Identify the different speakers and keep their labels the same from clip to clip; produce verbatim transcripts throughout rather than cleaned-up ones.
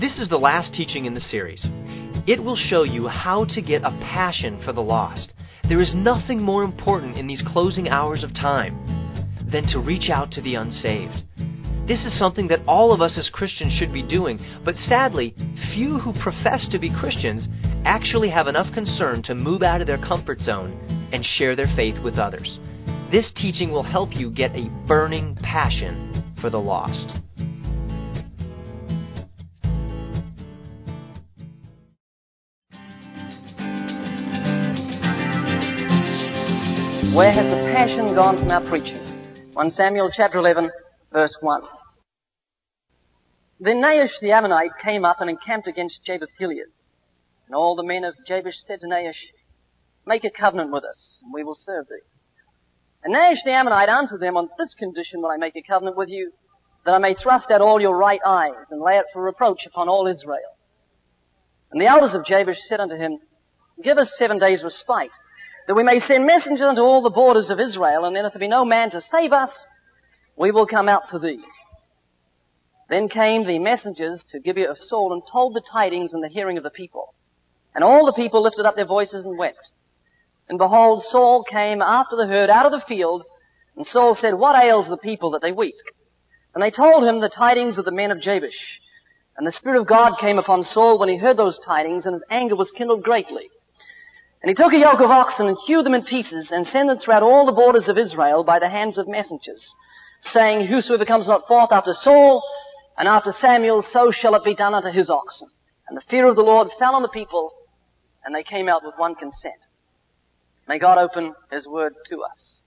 Speaker 1: This is the last teaching in the series. It will show you how to get a passion for the lost. There is nothing more important in these closing hours of time than to reach out to the unsaved. This is something that all of us as Christians should be doing, but sadly, few who profess to be Christians actually have enough concern to move out of their comfort zone and share their faith with others. This teaching will help you get a burning passion for the lost.
Speaker 2: Where has the passion gone from our preaching? First Samuel chapter eleven, verse one. Then Nahash the Ammonite came up and encamped against Jabesh-Gilead. And all the men of Jabesh said to Nahash, "Make a covenant with us, and we will serve thee." And Nahash the Ammonite answered them, "On this condition will I make a covenant with you, that I may thrust out all your right eyes, and lay it for reproach upon all Israel." And the elders of Jabesh said unto him, "Give us seven days' respite, that we may send messengers unto all the borders of Israel, and then if there be no man to save us, we will come out to thee." Then came the messengers to Gibeah of Saul, and told the tidings in the hearing of the people. And all the people lifted up their voices and wept. And behold, Saul came after the herd out of the field, and Saul said, "What ails the people that they weep?" And they told him the tidings of the men of Jabesh. And the Spirit of God came upon Saul when he heard those tidings, and his anger was kindled greatly. And he took a yoke of oxen and hewed them in pieces, and sent them throughout all the borders of Israel by the hands of messengers, saying, "Whosoever comes not forth after Saul and after Samuel, so shall it be done unto his oxen." And the fear of the Lord fell on the people, and they came out with one consent. May God open His Word to us.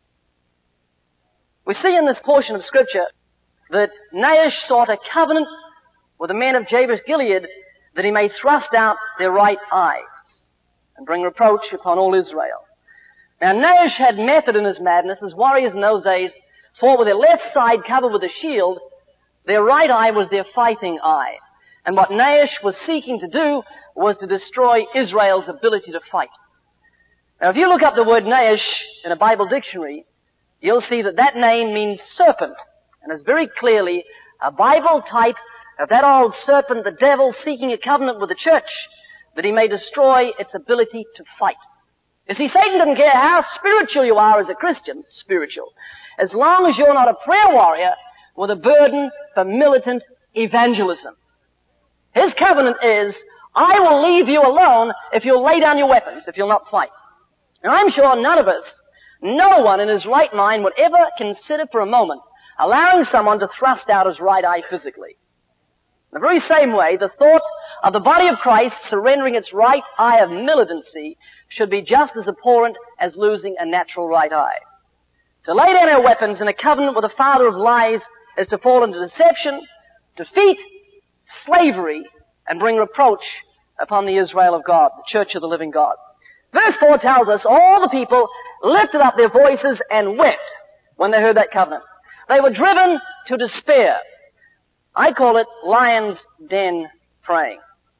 Speaker 2: We see in this portion of Scripture that Nahash sought a covenant with the men of Jabesh-Gilead that he may thrust out their right eyes and bring reproach upon all Israel. Now, Nahash had method in his madness, as warriors in those days fought with their left side covered with a shield. Their right eye was their fighting eye. And what Nahash was seeking to do was to destroy Israel's ability to fight. Now, if you look up the word Nahash in a Bible dictionary, you'll see that that name means serpent, and is very clearly a Bible type of that old serpent, the devil, seeking a covenant with the church, that he may destroy its ability to fight. You see, Satan doesn't care how spiritual you are as a Christian, spiritual, as long as you're not a prayer warrior with a burden for militant evangelism. His covenant is, "I will leave you alone if you'll lay down your weapons, if you'll not fight." And I'm sure none of us, no one in his right mind would ever consider for a moment allowing someone to thrust out his right eye physically. In the very same way, the thought of the body of Christ surrendering its right eye of militancy should be just as abhorrent as losing a natural right eye. To lay down our weapons in a covenant with the father of lies is to fall into deception, defeat, slavery, and bring reproach upon the Israel of God, the church of the living God. Verse four tells us all the people lifted up their voices and wept when they heard that covenant. They were driven to despair. I call it lion's den praying.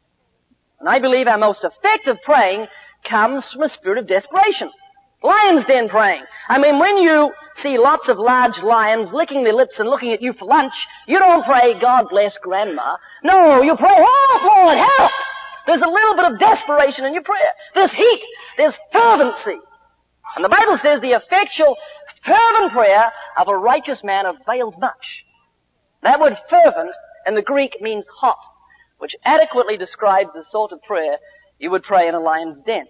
Speaker 2: And I believe our most effective praying comes from a spirit of desperation. Lion's den praying. I mean, when you see lots of large lions licking their lips and looking at you for lunch, you don't pray, "God bless Grandma." No, you pray, "Help, Lord, help!" There's a little bit of desperation in your prayer. There's heat. There's fervency. And the Bible says the effectual, fervent prayer of a righteous man avails much. That word fervent in the Greek means hot, which adequately describes the sort of prayer you would pray in a lion's den.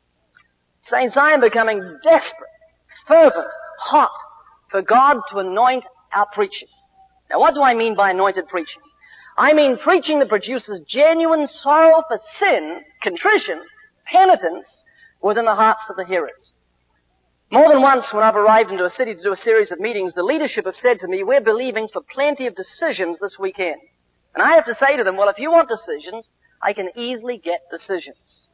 Speaker 2: Saints, I am becoming desperate, fervent, hot for God to anoint our preaching. Now, what do I mean by anointed preaching? I mean preaching that produces genuine sorrow for sin, contrition, penitence within the hearts of the hearers. More than once when I've arrived into a city to do a series of meetings, the leadership have said to me, "We're believing for plenty of decisions this weekend." And I have to say to them, "Well, if you want decisions, I can easily get decisions.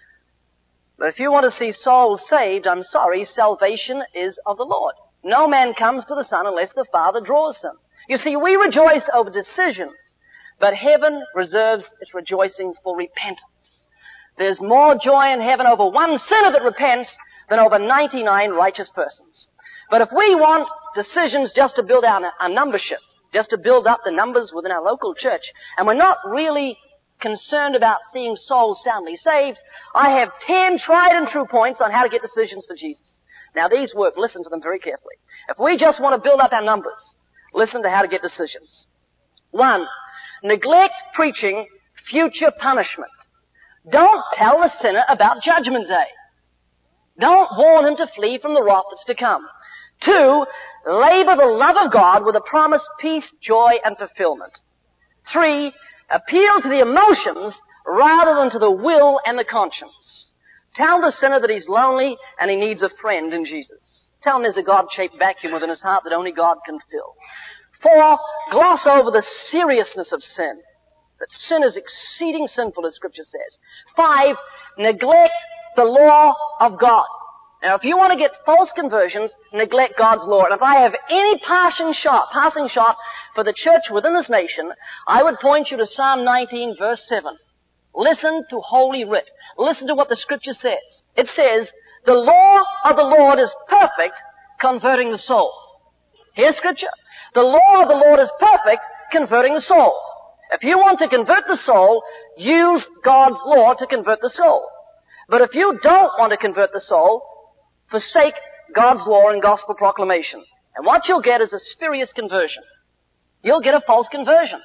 Speaker 2: But if you want to see souls saved, I'm sorry, salvation is of the Lord. No man comes to the Son unless the Father draws him." You see, we rejoice over decisions, but heaven reserves its rejoicing for repentance. There's more joy in heaven over one sinner that repents than over ninety-nine righteous persons. But if we want decisions just to build our, our numbership, just to build up the numbers within our local church, and we're not really concerned about seeing souls soundly saved, I have ten tried and true points on how to get decisions for Jesus. Now these work. Listen to them very carefully. If we just want to build up our numbers, listen to how to get decisions. One, neglect preaching future punishment. Don't tell the sinner about Judgment Day. Don't warn him to flee from the wrath that's to come. Two, labor the love of God with a promised peace, joy, and fulfillment. Three, appeal to the emotions rather than to the will and the conscience. Tell the sinner that he's lonely and he needs a friend in Jesus. Tell him there's a God-shaped vacuum within his heart that only God can fill. Four, gloss over the seriousness of sin. That sin is exceeding sinful, as Scripture says. Five, neglect the law of God. Now, if you want to get false conversions, neglect God's law. And if I have any passing shot, passing shot for the church within this nation, I would point you to Psalm nineteen, verse seven. Listen to Holy Writ. Listen to what the Scripture says. It says, the law of the Lord is perfect, converting the soul. Here's Scripture. The law of the Lord is perfect, converting the soul. If you want to convert the soul, use God's law to convert the soul. But if you don't want to convert the soul, forsake God's law and gospel proclamation. And what you'll get is a spurious conversion. You'll get a false conversion.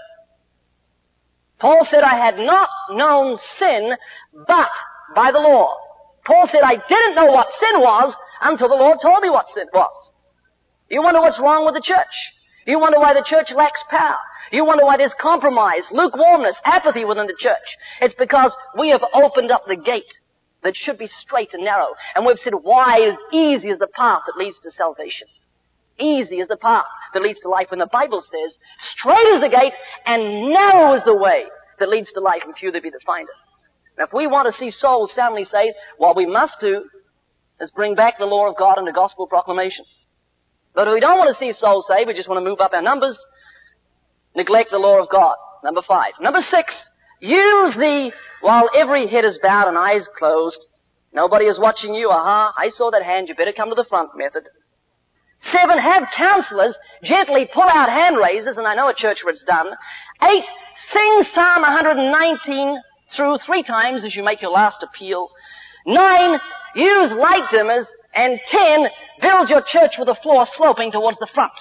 Speaker 2: Paul said, I had not known sin but by the law. Paul said, I didn't know what sin was until the Lord told me what sin was. You wonder what's wrong with the church. You wonder why the church lacks power. You wonder why there's compromise, lukewarmness, apathy within the church. It's because we have opened up the gate that should be straight and narrow. And we've said wide, easy is the path that leads to salvation. Easy is the path that leads to life. When the Bible says, straight is the gate and narrow is the way that leads to life, and few there be that find it. Now, if we want to see souls soundly saved, what we must do is bring back the law of God and the gospel proclamation. But if we don't want to see souls saved, we just want to move up our numbers, neglect the law of God. Number five. Number six, use the, while every head is bowed and eyes closed, nobody is watching you, aha, I saw that hand, you better come to the front method. Seven, have counselors gently pull out hand raisers, and I know a church where it's done. Eight, sing Psalm one nineteen through three times as you make your last appeal. Nine, use light dimmers. And ten, build your church with a floor sloping towards the front.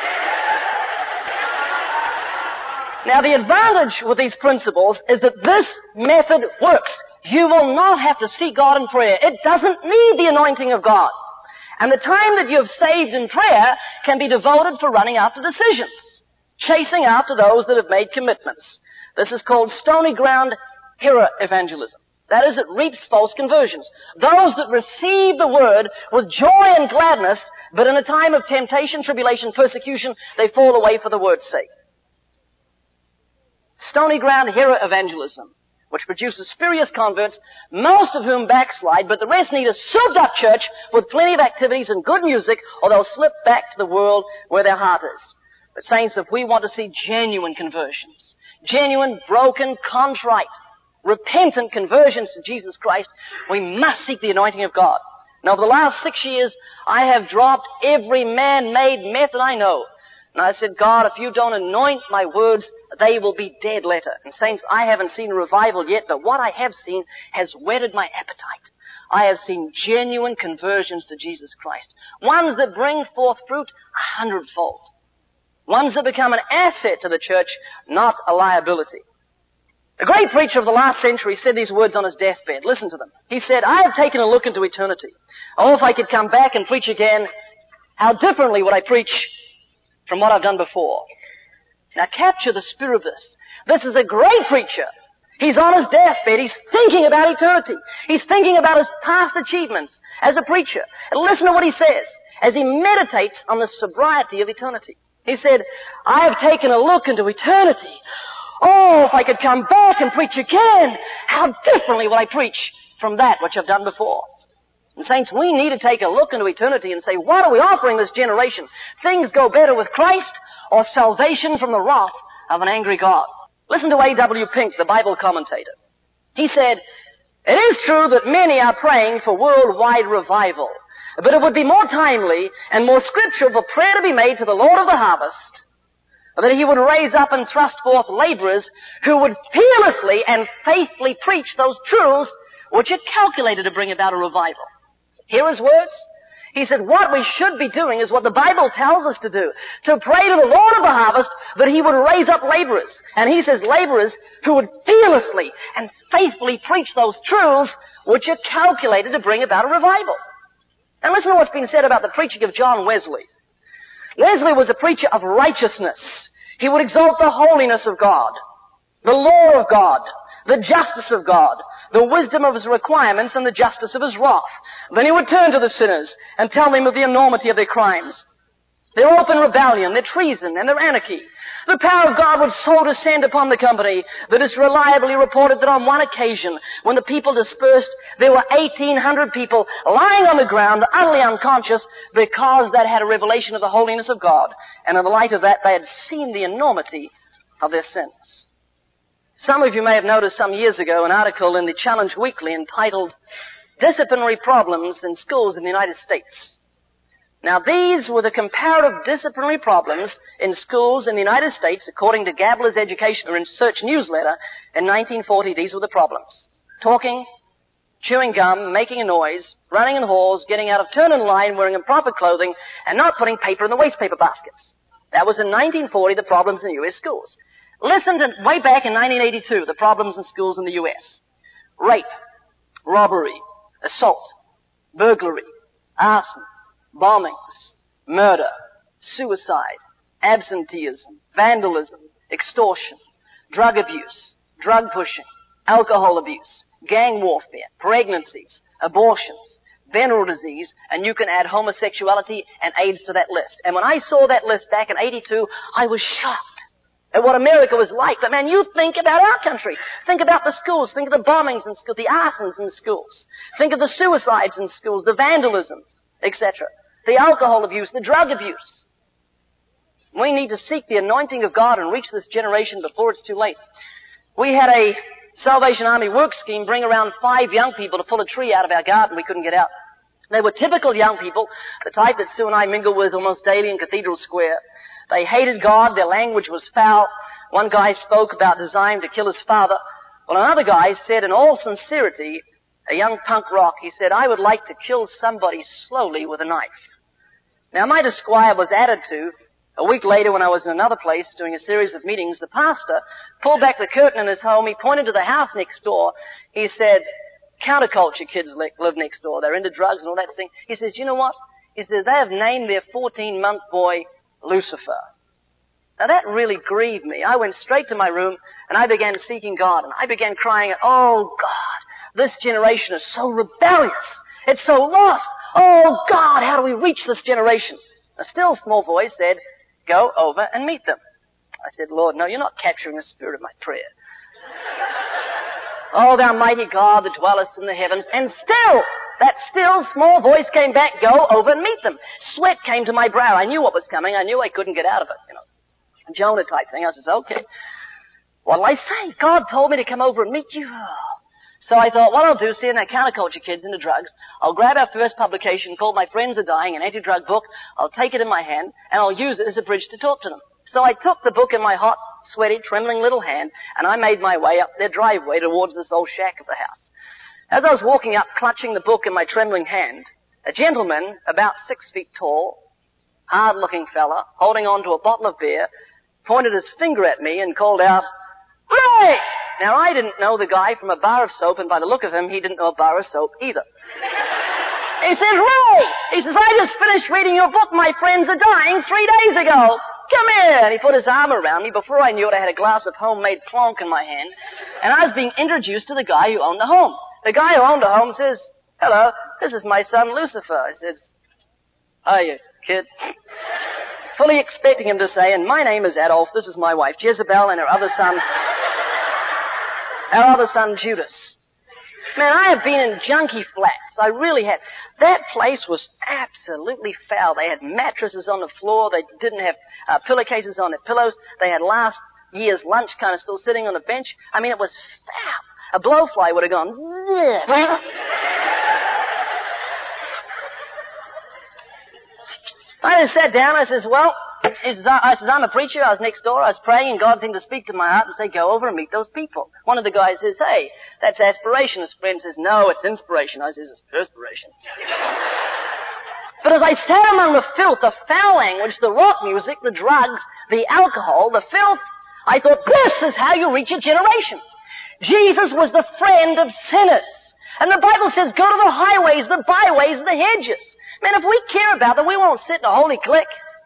Speaker 2: Now, the advantage with these principles is that this method works. You will not have to seek God in prayer. It doesn't need the anointing of God. And the time that you have saved in prayer can be devoted for running after decisions, chasing after those that have made commitments. This is called stony ground hero evangelism. That is, it reaps false conversions. Those that receive the word with joy and gladness, but in a time of temptation, tribulation, persecution, they fall away for the word's sake. Stony ground hero evangelism, which produces spurious converts, most of whom backslide, but the rest need a souped-up church with plenty of activities and good music, or they'll slip back to the world where their heart is. But saints, if we want to see genuine conversions, genuine, broken, contrite, repentant conversions to Jesus Christ, we must seek the anointing of God. Now, over the last six years, I have dropped every man-made method I know. And I said, God, if you don't anoint my words, they will be dead letter. And saints, I haven't seen a revival yet, but what I have seen has whetted my appetite. I have seen genuine conversions to Jesus Christ. Ones that bring forth fruit a hundredfold. Ones that become an asset to the church, not a liability. A great preacher of the last century said these words on his deathbed. Listen to them. He said, I have taken a look into eternity. Oh, if I could come back and preach again, how differently would I preach from what I've done before. Now capture the spirit of this. This is a great preacher. He's on his deathbed. He's thinking about eternity. He's thinking about his past achievements as a preacher. And listen to what he says as he meditates on the sobriety of eternity. He said, I have taken a look into eternity. Oh, if I could come back and preach again, how differently would I preach from that which I've done before. And saints, we need to take a look into eternity and say, what are we offering this generation? Things go better with Christ or salvation from the wrath of an angry God? Listen to A W Pink, the Bible commentator. He said, it is true that many are praying for worldwide revival, but it would be more timely and more scriptural for prayer to be made to the Lord of the harvest that he would raise up and thrust forth laborers who would fearlessly and faithfully preach those truths which are calculated to bring about a revival. Hear his words? He said, what we should be doing is what the Bible tells us to do, to pray to the Lord of the harvest that he would raise up laborers. And he says laborers who would fearlessly and faithfully preach those truths which are calculated to bring about a revival. And listen to what's been said about the preaching of John Wesley. Wesley was a preacher of righteousness. He would exalt the holiness of God, the law of God, the justice of God, the wisdom of his requirements and the justice of his wrath. Then he would turn to the sinners and tell them of the enormity of their crimes, their open rebellion, their treason, and their anarchy. The power of God would so descend upon the company that it's reliably reported that on one occasion, when the people dispersed, there were eighteen hundred people lying on the ground, utterly unconscious, because they had a revelation of the holiness of God. And in the light of that, they had seen the enormity of their sins. Some of you may have noticed some years ago an article in the Challenge Weekly entitled Disciplinary Problems in Schools in the United States. Now, these were the comparative disciplinary problems in schools in the United States, according to Gabler's Education Research newsletter in nineteen forty. These were the problems. Talking, chewing gum, making a noise, running in halls, getting out of turn in line, wearing improper clothing, and not putting paper in the waste paper baskets. That was in nineteen forty, the problems in U S schools. Listen to way back in nineteen eighty-two, the problems in schools in the U S. Rape, robbery, assault, burglary, arson, bombings, murder, suicide, absenteeism, vandalism, extortion, drug abuse, drug pushing, alcohol abuse, gang warfare, pregnancies, abortions, venereal disease, and you can add homosexuality and AIDS to that list. And when I saw that list back in eighty-two, I was shocked at what America was like. But man, you think about our country. Think about the schools. Think of the bombings in schools, the arsons in schools. Think of the suicides in schools, the vandalisms, et cetera. The alcohol abuse, the drug abuse. We need to seek the anointing of God and reach this generation before it's too late. We had a Salvation Army work scheme bring around five young people to pull a tree out of our garden. We couldn't get out. They were typical young people, the type that Sue and I mingle with almost daily in Cathedral Square. They hated God. Their language was foul. One guy spoke about design to kill his father. Well, another guy said in all sincerity, a young punk rock, he said, I would like to kill somebody slowly with a knife. Now, my Esquire was added to. A week later, when I was in another place doing a series of meetings, the pastor pulled back the curtain in his home. He pointed to the house next door. He said, counterculture kids live next door. They're into drugs and all that thing. He says, you know what? He says, they have named their fourteen-month boy Lucifer. Now, that really grieved me. I went straight to my room, and I began seeking God, and I began crying, oh, God, this generation is so rebellious. It's so lost. Oh, God, how do we reach this generation? A still small voice said, go over and meet them. I said, Lord, no, you're not capturing the spirit of my prayer. Oh, thou mighty God that dwellest in the heavens. And still, that still small voice came back, go over and meet them. Sweat came to my brow. I knew what was coming. I knew I couldn't get out of it, you know. Jonah type thing. I says, okay. What'll I say? God told me to come over and meet you. Oh. So I thought, what I'll do, seeing that counterculture kids into drugs, I'll grab our first publication called My Friends Are Dying, an anti-drug book. I'll take it in my hand, and I'll use it as a bridge to talk to them. So I took the book in my hot, sweaty, trembling little hand, and I made my way up their driveway towards this old shack of the house. As I was walking up, clutching the book in my trembling hand, a gentleman, about six feet tall, hard-looking fella, holding on to a bottle of beer, pointed his finger at me and called out, Ray! Now, I didn't know the guy from a bar of soap, and by the look of him, he didn't know a bar of soap either. He says, Ray! He says, I just finished reading your book, My Friends Are Dying, three days ago. Come here! And he put his arm around me. Before I knew it, I had a glass of homemade plonk in my hand, and I was being introduced to the guy who owned the home. The guy who owned the home says, hello, this is my son, Lucifer. I said, hiya, kid. Fully expecting him to say, and my name is Adolf, this is my wife, Jezebel, and her other son, our other son, Judas. Man, I have been in junkie flats. I really have. That place was absolutely foul. They had mattresses on the floor. They didn't have uh, pillowcases on their pillows. They had last year's lunch kind of still sitting on the bench. I mean, it was foul. A blowfly would have gone, yeah. I just sat down. I says, well, he says, I, I says, I'm a preacher. I was next door. I was praying, and God seemed to speak to my heart and say, go over and meet those people. One of the guys says, hey, that's aspiration. His friend says, no, it's inspiration. I says, it's perspiration. But as I sat among the filth, the foul language, the rock music, the drugs, the alcohol, the filth, I thought, this is how you reach a generation. Jesus was the friend of sinners. And the Bible says, go to the highways, the byways, the hedges. Man, if we care about them, we won't sit in a holy clique.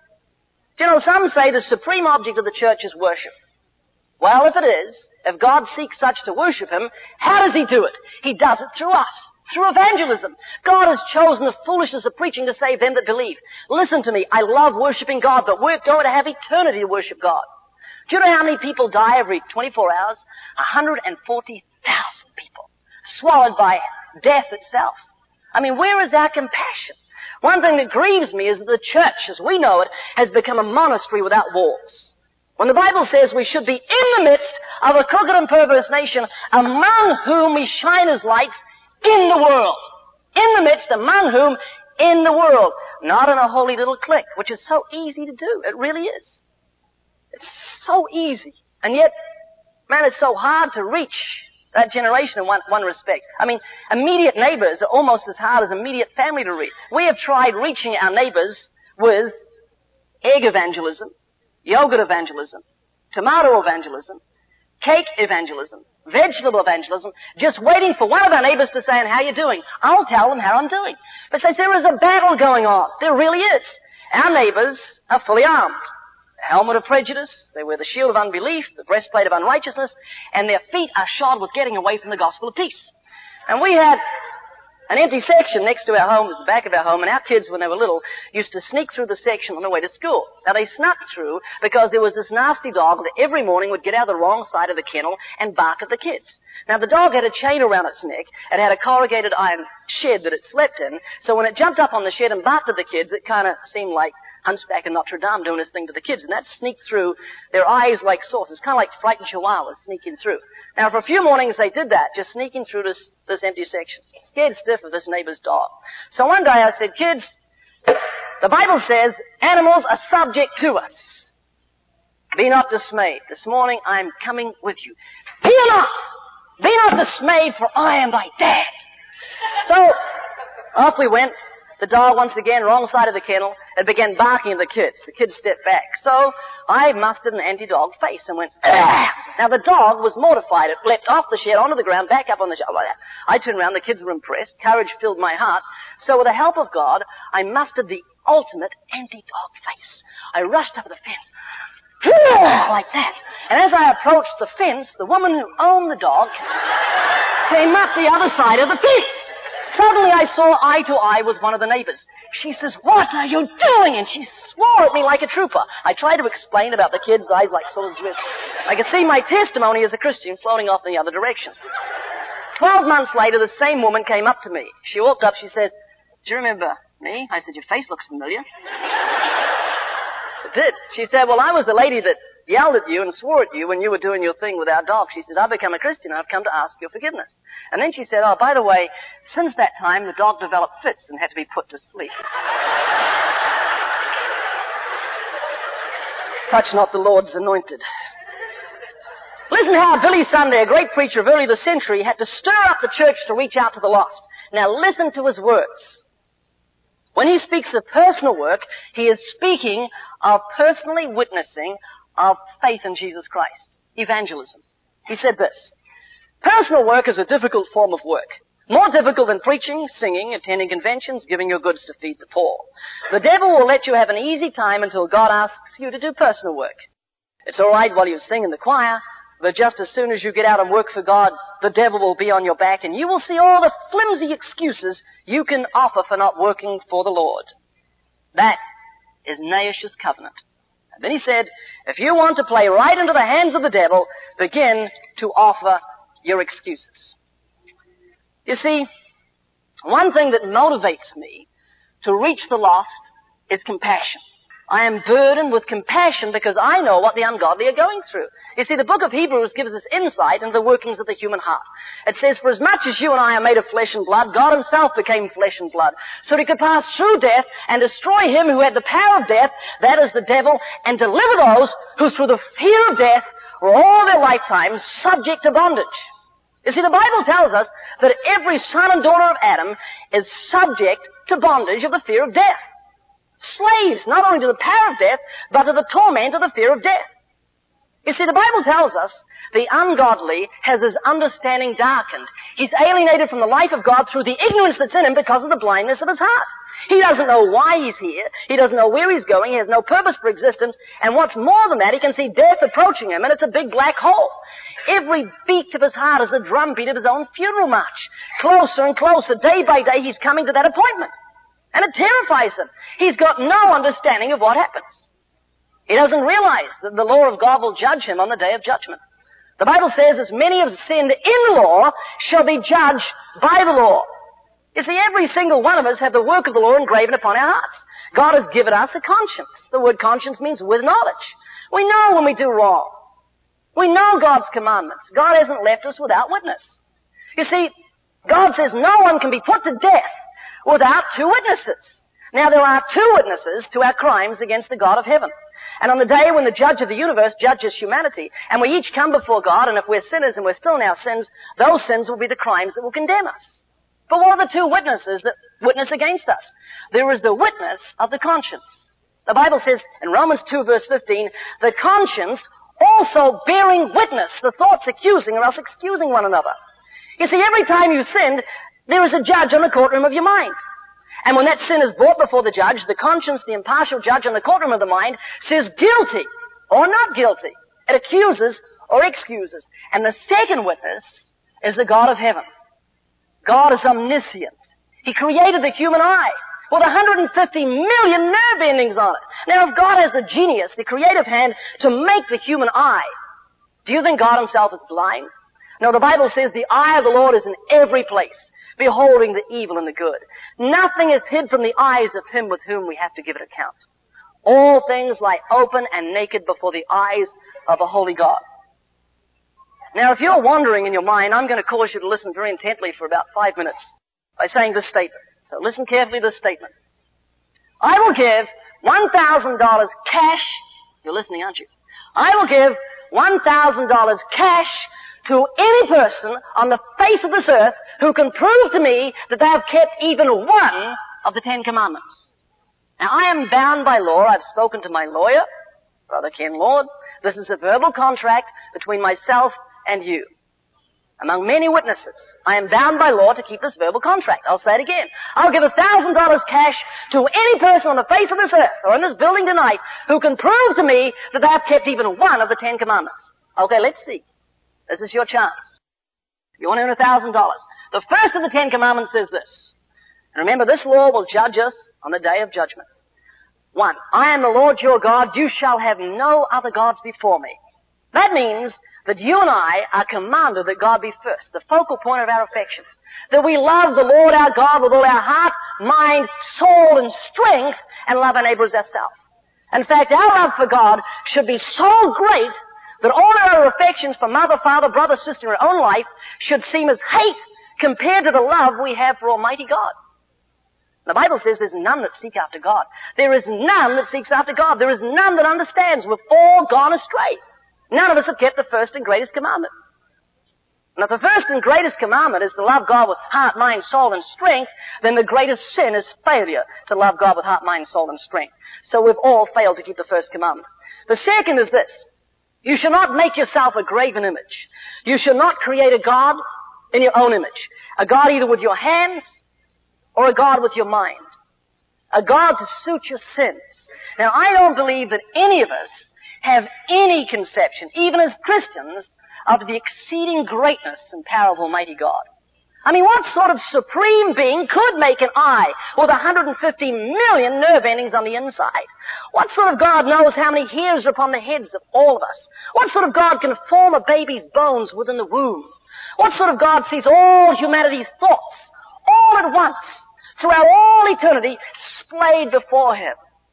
Speaker 2: Do you know, some say the supreme object of the church is worship. Well, if it is, if God seeks such to worship Him, how does He do it? He does it through us. Through evangelism. God has chosen the foolishness of preaching to save them that believe. Listen to me, I love worshiping God, but we're going to have eternity to worship God. Do you know how many people die every twenty-four hours? one hundred forty thousand people. Swallowed by death itself. I mean, where is our compassion? One thing that grieves me is that the church, as we know it, has become a monastery without walls. When the Bible says we should be in the midst of a crooked and perverse nation, among whom we shine as lights, in the world. In the midst, among whom, in the world. Not in a holy little clique, which is so easy to do. It really is. It's so easy. And yet, man, it's so hard to reach that generation in one, one respect. I mean, immediate neighbors are almost as hard as immediate family to reach. We have tried reaching our neighbors with egg evangelism, yogurt evangelism, tomato evangelism, cake evangelism, vegetable evangelism, just waiting for one of our neighbors to say, and how you doing? I'll tell them how I'm doing. But says there is a battle going on. There really is. Our neighbors are fully armed. The helmet of prejudice, they wear the shield of unbelief, the breastplate of unrighteousness, and their feet are shod with getting away from the gospel of peace. And we had an empty section next to our home, was the back of our home, and our kids, when they were little, used to sneak through the section on their way to school. Now, they snuck through because there was this nasty dog that every morning would get out the wrong side of the kennel and bark at the kids. Now, the dog had a chain around its neck. It had a corrugated iron shed that it slept in, so when it jumped up on the shed and barked at the kids, it kind of seemed like Hunchback of Notre Dame doing his thing to the kids, and that sneaked through their eyes like saucers, kind of like frightened chihuahuas sneaking through. Now, for a few mornings they did that, just sneaking through this, this empty section, scared stiff of this neighbor's dog. So one day I said, kids, the Bible says animals are subject to us. Be not dismayed. This morning I am coming with you. Fear not. Be not dismayed, for I am thy dad. So off we went. The dog, once again, wrong side of the kennel, it began barking at the kids. The kids stepped back. So I mustered an anti-dog face and went, ah! Now the dog was mortified. It leapt off the shed, onto the ground, back up on the shed, like that. I turned around. The kids were impressed. Courage filled my heart. So with the help of God, I mustered the ultimate anti-dog face. I rushed up the fence, like that. And as I approached the fence, the woman who owned the dog came up the other side of the fence. Suddenly I saw eye to eye with one of the neighbors. She says, what are you doing? And she swore at me like a trooper. I tried to explain about the kids' eyes like so. I could see my testimony as a Christian floating off in the other direction. Twelve months later, the same woman came up to me. She walked up, she said, do you remember me? I said, your face looks familiar. It did. She said, well, I was the lady that yelled at you and swore at you when you were doing your thing with our dog. She says, I've become a Christian. I've come to ask your forgiveness. And then she said, oh, by the way, since that time, the dog developed fits and had to be put to sleep. Touch not the Lord's anointed. Listen how Billy Sunday, a great preacher of early the century, had to stir up the church to reach out to the lost. Now listen to his words. When he speaks of personal work, he is speaking of personally witnessing of faith in Jesus Christ. Evangelism. He said this, personal work is a difficult form of work. More difficult than preaching, singing, attending conventions, giving your goods to feed the poor. The devil will let you have an easy time until God asks you to do personal work. It's all right while you sing in the choir, but just as soon as you get out and work for God, the devil will be on your back and you will see all the flimsy excuses you can offer for not working for the Lord. That is Naish's covenant. And then he said, if you want to play right into the hands of the devil, begin to offer your excuses. You see, one thing that motivates me to reach the lost is compassion. I am burdened with compassion because I know what the ungodly are going through. You see, the book of Hebrews gives us insight into the workings of the human heart. It says, for as much as you and I are made of flesh and blood, God himself became flesh and blood, so he could pass through death and destroy him who had the power of death, that is the devil, and deliver those who through the fear of death were all their lifetimes subject to bondage. You see, the Bible tells us that every son and daughter of Adam is subject to bondage of the fear of death. Slaves, not only to the power of death, but to the torment of the fear of death. You see, the Bible tells us the ungodly has his understanding darkened. He's alienated from the life of God through the ignorance that's in him because of the blindness of his heart. He doesn't know why he's here. He doesn't know where he's going. He has no purpose for existence. And what's more than that, he can see death approaching him, and it's a big black hole. Every beat of his heart is the drumbeat of his own funeral march. Closer and closer, day by day, he's coming to that appointment. And it terrifies him. He's got no understanding of what happens. He doesn't realize that the law of God will judge him on the day of judgment. The Bible says, as many have sinned in law shall be judged by the law. You see, every single one of us have the work of the law engraven upon our hearts. God has given us a conscience. The word conscience means with knowledge. We know when we do wrong. We know God's commandments. God hasn't left us without witness. You see, God says no one can be put to death without two witnesses. Now, there are two witnesses to our crimes against the God of heaven. And on the day when the judge of the universe judges humanity, and we each come before God, and if we're sinners and we're still in our sins, those sins will be the crimes that will condemn us. But what are the two witnesses that witness against us? There is the witness of the conscience. The Bible says in Romans two, verse fifteen, the conscience also bearing witness, the thoughts accusing or else excusing one another. You see, every time you sinned, there is a judge on the courtroom of your mind. And when that sin is brought before the judge, the conscience, the impartial judge on the courtroom of the mind, says guilty or not guilty. It accuses or excuses. And the second witness is the God of heaven. God is omniscient. He created the human eye with one hundred fifty million nerve endings on it. Now, if God has the genius, the creative hand to make the human eye, do you think God himself is blind? No, the Bible says the eye of the Lord is in every place, beholding the evil and the good. Nothing is hid from the eyes of him with whom we have to give an account. All things lie open and naked before the eyes of a holy God. Now, if you're wandering in your mind, I'm going to cause you to listen very intently for about five minutes by saying this statement. So listen carefully to this statement. I will give one thousand dollars cash. You're listening, aren't you? I will give one thousand dollars cash to any person on the face of this earth who can prove to me that they have kept even one of the Ten Commandments. Now, I am bound by law. I've spoken to my lawyer, Brother Ken Lord. This is a verbal contract between myself and you. Among many witnesses, I am bound by law to keep this verbal contract. I'll say it again. I'll give a thousand dollars cash to any person on the face of this earth or in this building tonight who can prove to me that they have kept even one of the Ten Commandments. Okay, let's see. This is your chance. You want to earn a thousand dollars. The first of the Ten Commandments says this. And remember, this law will judge us on the day of judgment. One, I am the Lord your God. You shall have no other gods before me. That means that you and I are commanded that God be first, the focal point of our affections. That we love the Lord our God with all our heart, mind, soul, and strength, and love our neighbor as ourselves. In fact, our love for God should be so great that all our affections for mother, father, brother, sister in our own life should seem as hate compared to the love we have for Almighty God. The Bible says there's none that seek after God. There is none that seeks after God. There is none that understands. We've all gone astray. None of us have kept the first and greatest commandment. And if the first and greatest commandment is to love God with heart, mind, soul, and strength, then the greatest sin is failure to love God with heart, mind, soul, and strength. So we've all failed to keep the first commandment. The second is this. You shall not make yourself a graven image. You shall not create a God in your own image. A God either with your hands or a God with your mind. A God to suit your sins. Now, I don't believe that any of us have any conception, even as Christians, of the exceeding greatness and power of Almighty God. I mean, what sort of supreme being could make an eye with one hundred fifty million nerve endings on the inside? What sort of God knows how many hairs are upon the heads of all of us? What sort of God can form a baby's bones within the womb? What sort of God sees all humanity's thoughts all at once throughout all eternity displayed before him?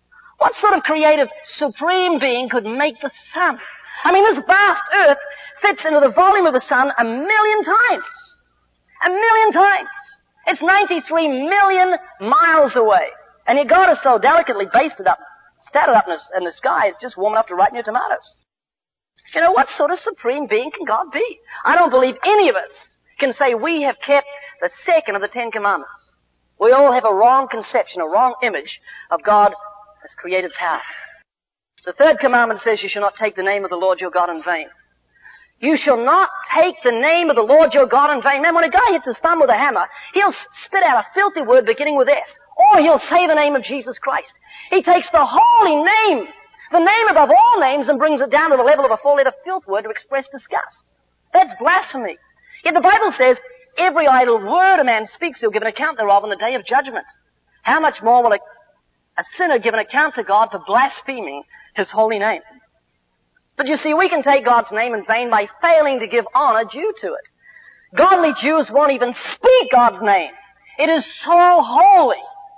Speaker 2: What sort of creative, supreme being could make the sun? I mean, this vast earth fits into the volume of the sun a million times. A million times. It's ninety-three million miles away. And yet God has so delicately basted up, started up in the, in the sky, it's just warm enough to ripen your tomatoes. You know, what sort of supreme being can God be? I don't believe any of us can say we have kept the second of the Ten Commandments. We all have a wrong conception, a wrong image of God as creative power. The third commandment says you shall not take the name of the Lord your God in vain. You shall not take the name of the Lord your God in vain. Man, when a guy hits his thumb with a hammer, he'll spit out a filthy word beginning with S. Or he'll say the name of Jesus Christ. He takes the holy name, the name above all names, and brings it down to the level of a four-letter filth word to express disgust. That's blasphemy. Yet the Bible says, every idle word a man speaks, he'll give an account thereof on the day of judgment. How much more will a, a sinner give an account to God for blaspheming His holy name? But you see, we can take God's name in vain by failing to give honor due to it. Godly Jews won't even speak God's name. It is so holy.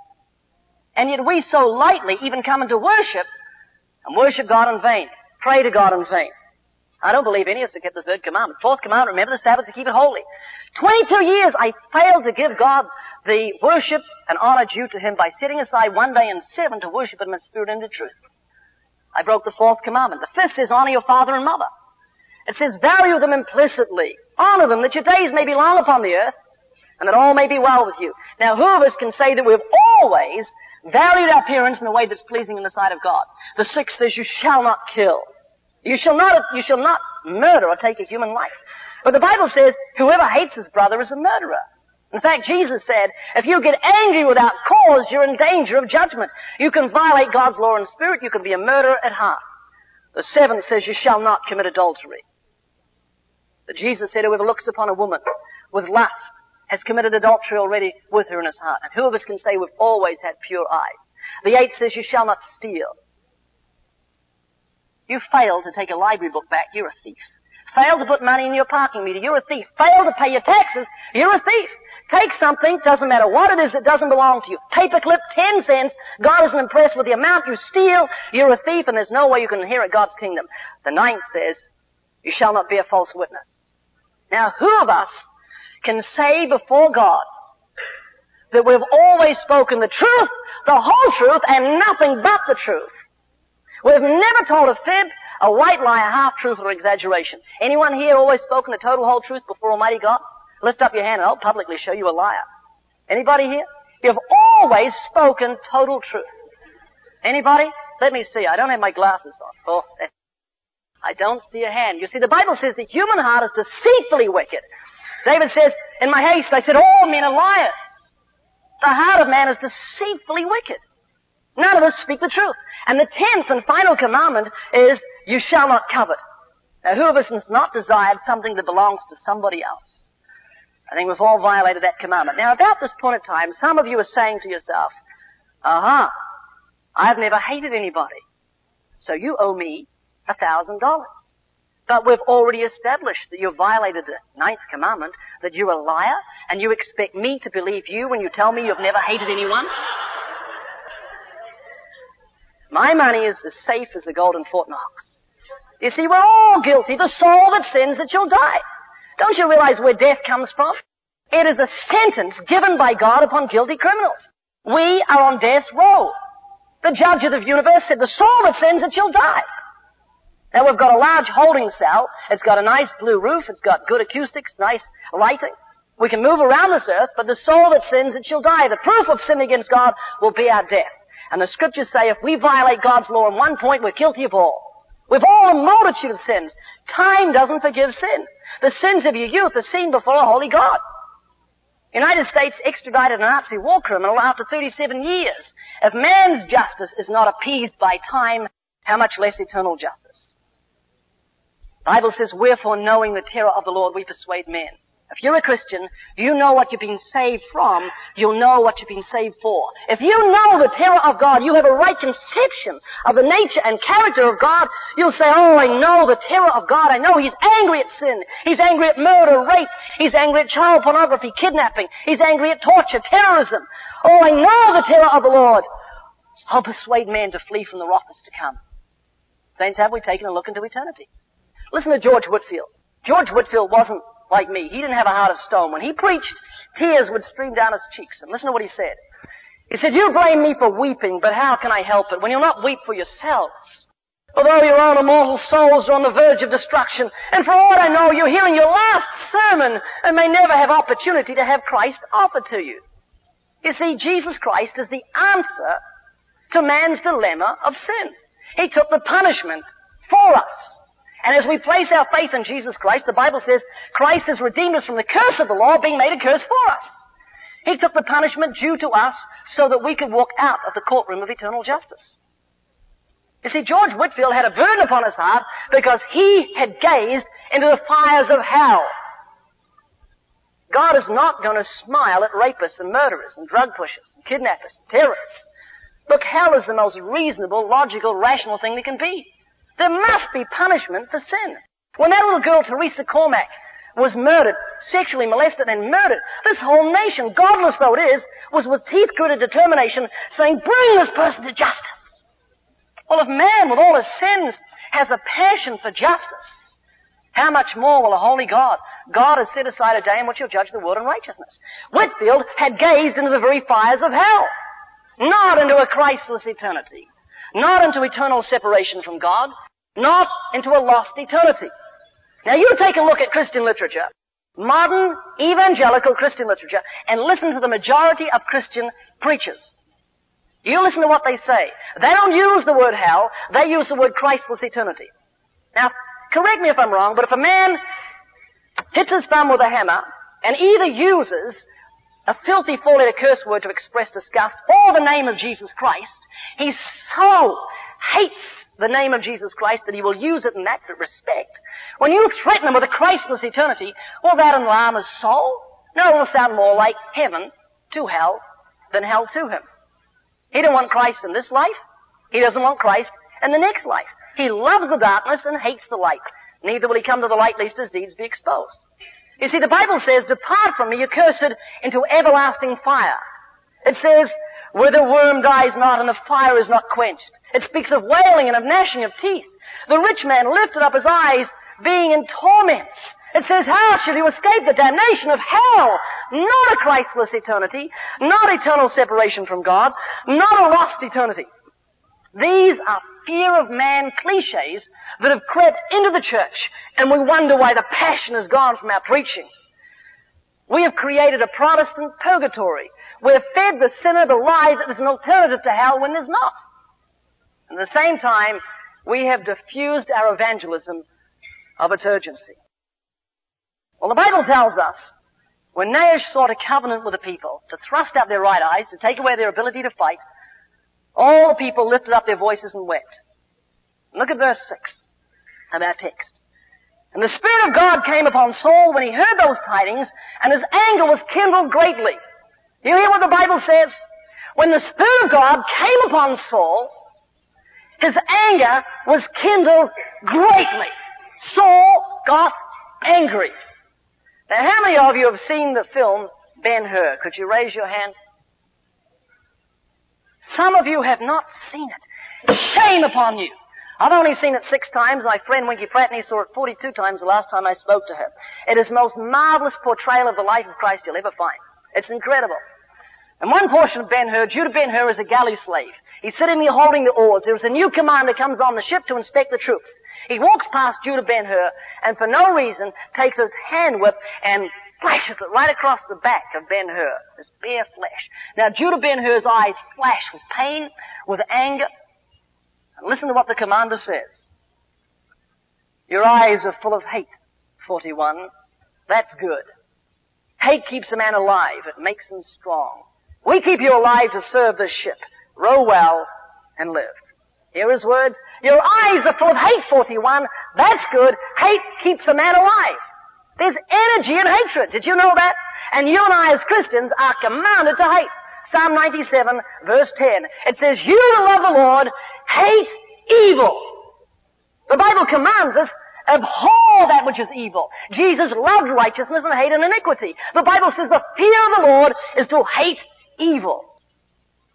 Speaker 2: And yet we so lightly even come into worship and worship God in vain, pray to God in vain. I don't believe any of us have kept the third commandment. Fourth commandment, remember the Sabbath to keep it holy. Twenty-two years I failed to give God the worship and honor due to Him by setting aside one day in seven to worship Him in spirit and in truth. I broke the fourth commandment. The fifth says, honor your father and mother. It says, value them implicitly. Honor them that your days may be long upon the earth and that all may be well with you. Now, who of us can say that we've always valued our parents in a way that's pleasing in the sight of God? The sixth says, you shall not kill. You shall not, you shall not murder or take a human life. But the Bible says, whoever hates his brother is a murderer. In fact, Jesus said, if you get angry without cause, you're in danger of judgment. You can violate God's law in spirit. You can be a murderer at heart. The seventh says, you shall not commit adultery. But Jesus said, whoever looks upon a woman with lust has committed adultery already with her in his heart. And who of us can say we've always had pure eyes? The eighth says, you shall not steal. You fail to take a library book back, you're a thief. Fail to put money in your parking meter, you're a thief. Fail to pay your taxes, you're a thief. Take something, doesn't matter what it is, that doesn't belong to you. Paperclip, ten cents. God isn't impressed with the amount you steal. You're a thief, and there's no way you can inherit God's kingdom. The ninth says, you shall not bear false witness. Now, who of us can say before God that we've always spoken the truth, the whole truth, and nothing but the truth? We've never told a fib, a white lie, a half-truth, or exaggeration. Anyone here always spoken the total whole truth before Almighty God? Lift up your hand and I'll publicly show you a liar. Anybody here? You've always spoken total truth. Anybody? Let me see. I don't have my glasses on. Oh, I don't see a hand. You see, the Bible says the human heart is deceitfully wicked. David says, in my haste, I said, all men are liars. The heart of man is deceitfully wicked. None of us speak the truth. And the tenth and final commandment is, you shall not covet. Now, who of us has not desired something that belongs to somebody else? I think we've all violated that commandment. Now, about this point in time, some of you are saying to yourself, aha, I've never hated anybody, so you owe me a thousand dollars. But we've already established that you've violated the ninth commandment, that you're a liar, and you expect me to believe you when you tell me you've never hated anyone? My money is as safe as the golden Fort Knox. You see, we're all guilty. The soul that sins, it shall die. Don't you realize where death comes from? It is a sentence given by God upon guilty criminals. We are on death's row. The judge of the universe said, the soul that sins, it shall die. Now, we've got a large holding cell. It's got a nice blue roof. It's got good acoustics, nice lighting. We can move around this earth, but the soul that sins, it shall die. The proof of sin against God will be our death. And the scriptures say if we violate God's law in one point, we're guilty of all. We've all a multitude of sins. Time doesn't forgive sin. The sins of your youth are seen before a holy God. The United States extradited a Nazi war criminal after thirty-seven years. If man's justice is not appeased by time, how much less eternal justice? The Bible says, wherefore knowing the terror of the Lord we persuade men. If you're a Christian, you know what you've been saved from, you'll know what you've been saved for. If you know the terror of God, you have a right conception of the nature and character of God, you'll say, oh, I know the terror of God. I know He's angry at sin. He's angry at murder, rape. He's angry at child pornography, kidnapping. He's angry at torture, terrorism. Oh, I know the terror of the Lord. I'll persuade men to flee from the wrath that's to come. Saints, have we taken a look into eternity? Listen to George Whitefield. George Whitefield wasn't like me. He didn't have a heart of stone. When he preached, tears would stream down his cheeks. And listen to what he said. He said, you blame me for weeping, but how can I help it when you'll not weep for yourselves? Although your own immortal souls are on the verge of destruction, and for all I know, you're hearing your last sermon and may never have opportunity to have Christ offered to you. You see, Jesus Christ is the answer to man's dilemma of sin. He took the punishment for us. And as we place our faith in Jesus Christ, the Bible says Christ has redeemed us from the curse of the law, being made a curse for us. He took the punishment due to us so that we could walk out of the courtroom of eternal justice. You see, George Whitefield had a burden upon his heart because he had gazed into the fires of hell. God is not going to smile at rapists and murderers and drug pushers and kidnappers and terrorists. Look, hell is the most reasonable, logical, rational thing there can be. There must be punishment for sin. When that little girl, Teresa Cormack, was murdered, sexually molested and murdered, this whole nation, godless though it is, was with teeth-gritted determination saying, bring this person to justice. Well, if man, with all his sins, has a passion for justice, how much more will a holy God? God has set aside a day in which he'll judge the world in righteousness. Whitefield had gazed into the very fires of hell, not into a Christless eternity, not into eternal separation from God, not into a lost eternity. Now you take a look at Christian literature, modern evangelical Christian literature, and listen to the majority of Christian preachers. You listen to what they say. They don't use the word hell, they use the word Christless eternity. Now, correct me if I'm wrong, but if a man hits his thumb with a hammer and either uses a filthy four-letter curse word to express disgust or the name of Jesus Christ, he so hates the name of Jesus Christ that he will use it in that respect. When you threaten him with a Christless eternity, will that alarm his soul? No, it will sound more like heaven to hell than hell to him. He doesn't want Christ in this life. He doesn't want Christ in the next life. He loves the darkness and hates the light. Neither will he come to the light lest his deeds be exposed. You see, the Bible says, depart from me, you cursed, into everlasting fire. It says, where the worm dies not and the fire is not quenched. It speaks of wailing and of gnashing of teeth. The rich man lifted up his eyes, being in torments. It says, how shall you escape the damnation of hell? Not a Christless eternity, not eternal separation from God, not a lost eternity. These are fear of man cliches that have crept into the church, and we wonder why the passion is gone from our preaching. We have created a Protestant purgatory. We have fed the sinner the lie that there's an alternative to hell when there's not. And at the same time, we have diffused our evangelism of its urgency. Well, the Bible tells us, when Nahash sought a covenant with the people to thrust out their right eyes, to take away their ability to fight, all the people lifted up their voices and wept. Look at verse six of our text. And the Spirit of God came upon Saul when he heard those tidings, and his anger was kindled greatly. You hear what the Bible says? When the Spirit of God came upon Saul, his anger was kindled greatly. Saul got angry. Now, how many of you have seen the film Ben-Hur? Could you raise your hand? Some of you have not seen it. Shame upon you. I've only seen it six times. My friend Winky Pratney saw it forty-two times the last time I spoke to him. It is the most marvelous portrayal of the life of Christ you'll ever find. It's incredible. In one portion of Ben-Hur, Judah Ben-Hur is a galley slave. He's sitting there holding the oars. There's a new commander comes on the ship to inspect the troops. He walks past Judah Ben-Hur and for no reason takes his hand whip and flashes it right across the back of Ben-Hur, his bare flesh. Now Judah Ben-Hur's eyes flash with pain, with anger. And listen to what the commander says. Your eyes are full of hate, forty-one. That's good. Hate keeps a man alive. It makes him strong. We keep you alive to serve this ship. Row well and live. Hear his words. Your eyes are full of hate, forty-one. That's good. Hate keeps a man alive. There's energy in hatred. Did you know that? And you and I as Christians are commanded to hate. Psalm ninety-seven, verse ten. It says, you that love the Lord, hate evil. The Bible commands us, abhor that which is evil. Jesus loved righteousness and hated iniquity. The Bible says the fear of the Lord is to hate evil.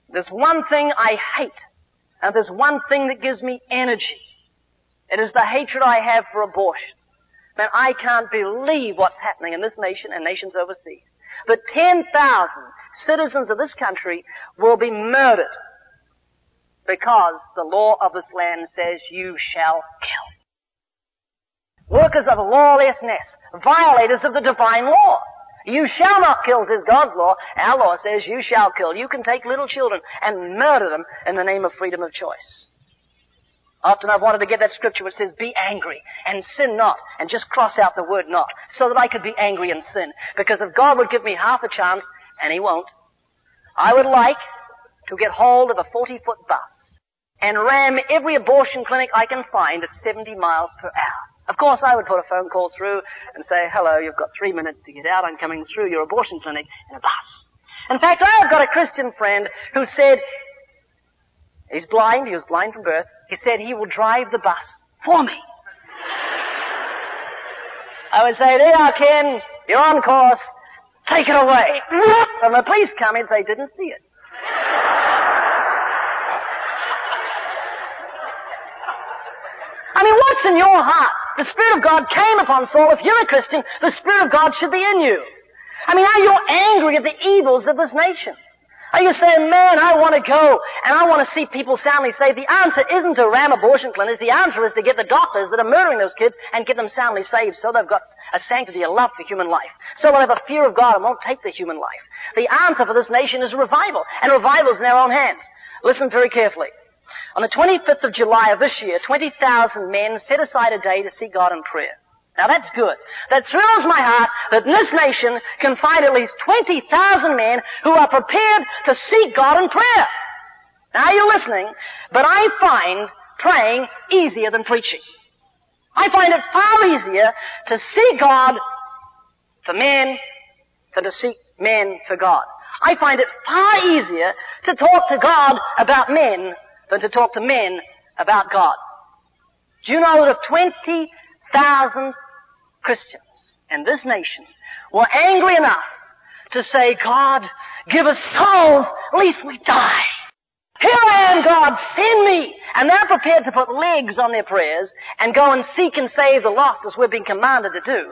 Speaker 2: There's one thing I hate, and there's one thing that gives me energy. It is the hatred I have for abortion. Man, I can't believe what's happening in this nation and nations overseas. That ten thousand citizens of this country will be murdered because the law of this land says you shall kill. Workers of lawlessness, violators of the divine law. You shall not kill, says God's law. Our law says you shall kill. You can take little children and murder them in the name of freedom of choice. Often I've wanted to get that scripture which says, be angry and sin not, and just cross out the word not, so that I could be angry and sin. Because if God would give me half a chance, and He won't, I would like to get hold of a forty-foot bus and ram every abortion clinic I can find at seventy miles per hour. Of course, I would put a phone call through and say, hello, you've got three minutes to get out. I'm coming through your abortion clinic in a bus. In fact, I've got a Christian friend who said, he's blind, he was blind from birth, he said he will drive the bus for me. I would say, there you are, Ken, you're on course, take it away. When the police come in, they didn't see it. I mean, what's in your heart? The Spirit of God came upon Saul. If you're a Christian, the Spirit of God should be in you. I mean, are you angry at the evils of this nation? Are you saying, man, I want to go and I want to see people soundly saved? The answer isn't to ram abortion clinics. The answer is to get the doctors that are murdering those kids and get them soundly saved so they've got a sanctity, a love for human life. So they'll have a fear of God and won't take the human life. The answer for this nation is revival, and revival is in our own hands. Listen very carefully. On the twenty-fifth of July of this year, twenty thousand men set aside a day to seek God in prayer. Now that's good. That thrills my heart that this nation can find at least twenty thousand men who are prepared to seek God in prayer. Now you're listening, but I find praying easier than preaching. I find it far easier to seek God for men than to seek men for God. I find it far easier to talk to God about men than to talk to men about God. Do you know that if twenty thousand Christians in this nation were angry enough to say, God, give us souls, least we die. Here I am, God, send me. And they're prepared to put legs on their prayers and go and seek and save the lost as we're being commanded to do.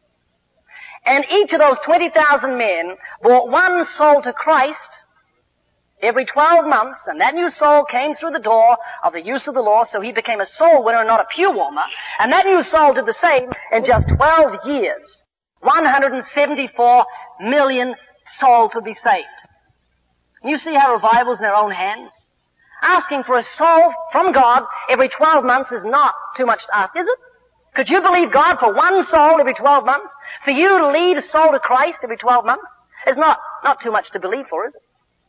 Speaker 2: And each of those twenty thousand men brought one soul to Christ every twelve months, and that new soul came through the door of the use of the law, so he became a soul winner and not a pew warmer. And that new soul did the same in just twelve years. one hundred seventy-four million souls would be saved. You see how revival's in their own hands? Asking for a soul from God every twelve months is not too much to ask, is it? Could you believe God for one soul every twelve months? For you to lead a soul to Christ every twelve months? Is not, not too much to believe for, is it?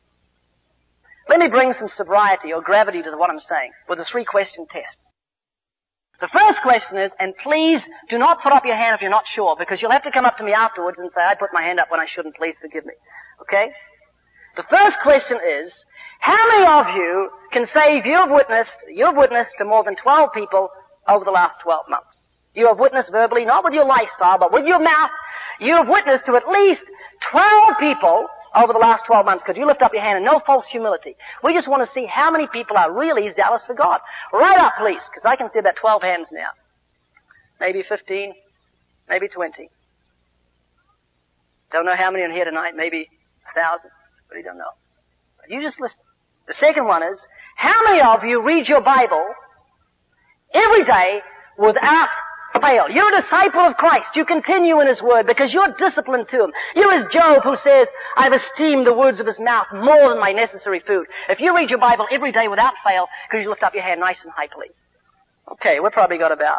Speaker 2: Let me bring some sobriety or gravity to what I'm saying with a three-question test. The first question is, and please do not put up your hand if you're not sure, because you'll have to come up to me afterwards and say, I put my hand up when I shouldn't, please forgive me. Okay? The first question is, how many of you can say you have witnessed, you have witnessed to more than twelve people over the last twelve months? You have witnessed verbally, not with your lifestyle, but with your mouth. You have witnessed to at least twelve people over the last twelve months. Could you lift up your hand? And no false humility. We just want to see how many people are really zealous for God. Right up, please, because I can see about twelve hands now. Maybe fifteen, maybe twenty. Don't know how many are here tonight. Maybe a thousand. But you don't know. But you just listen. The second one is, how many of you read your Bible every day without fail? You're a disciple of Christ. You continue in His Word because you're disciplined to Him. You're as Job who says, I've esteemed the words of His mouth more than my necessary food. If you read your Bible every day without fail, could you lift up your hand nice and high, please? Okay, we've probably got about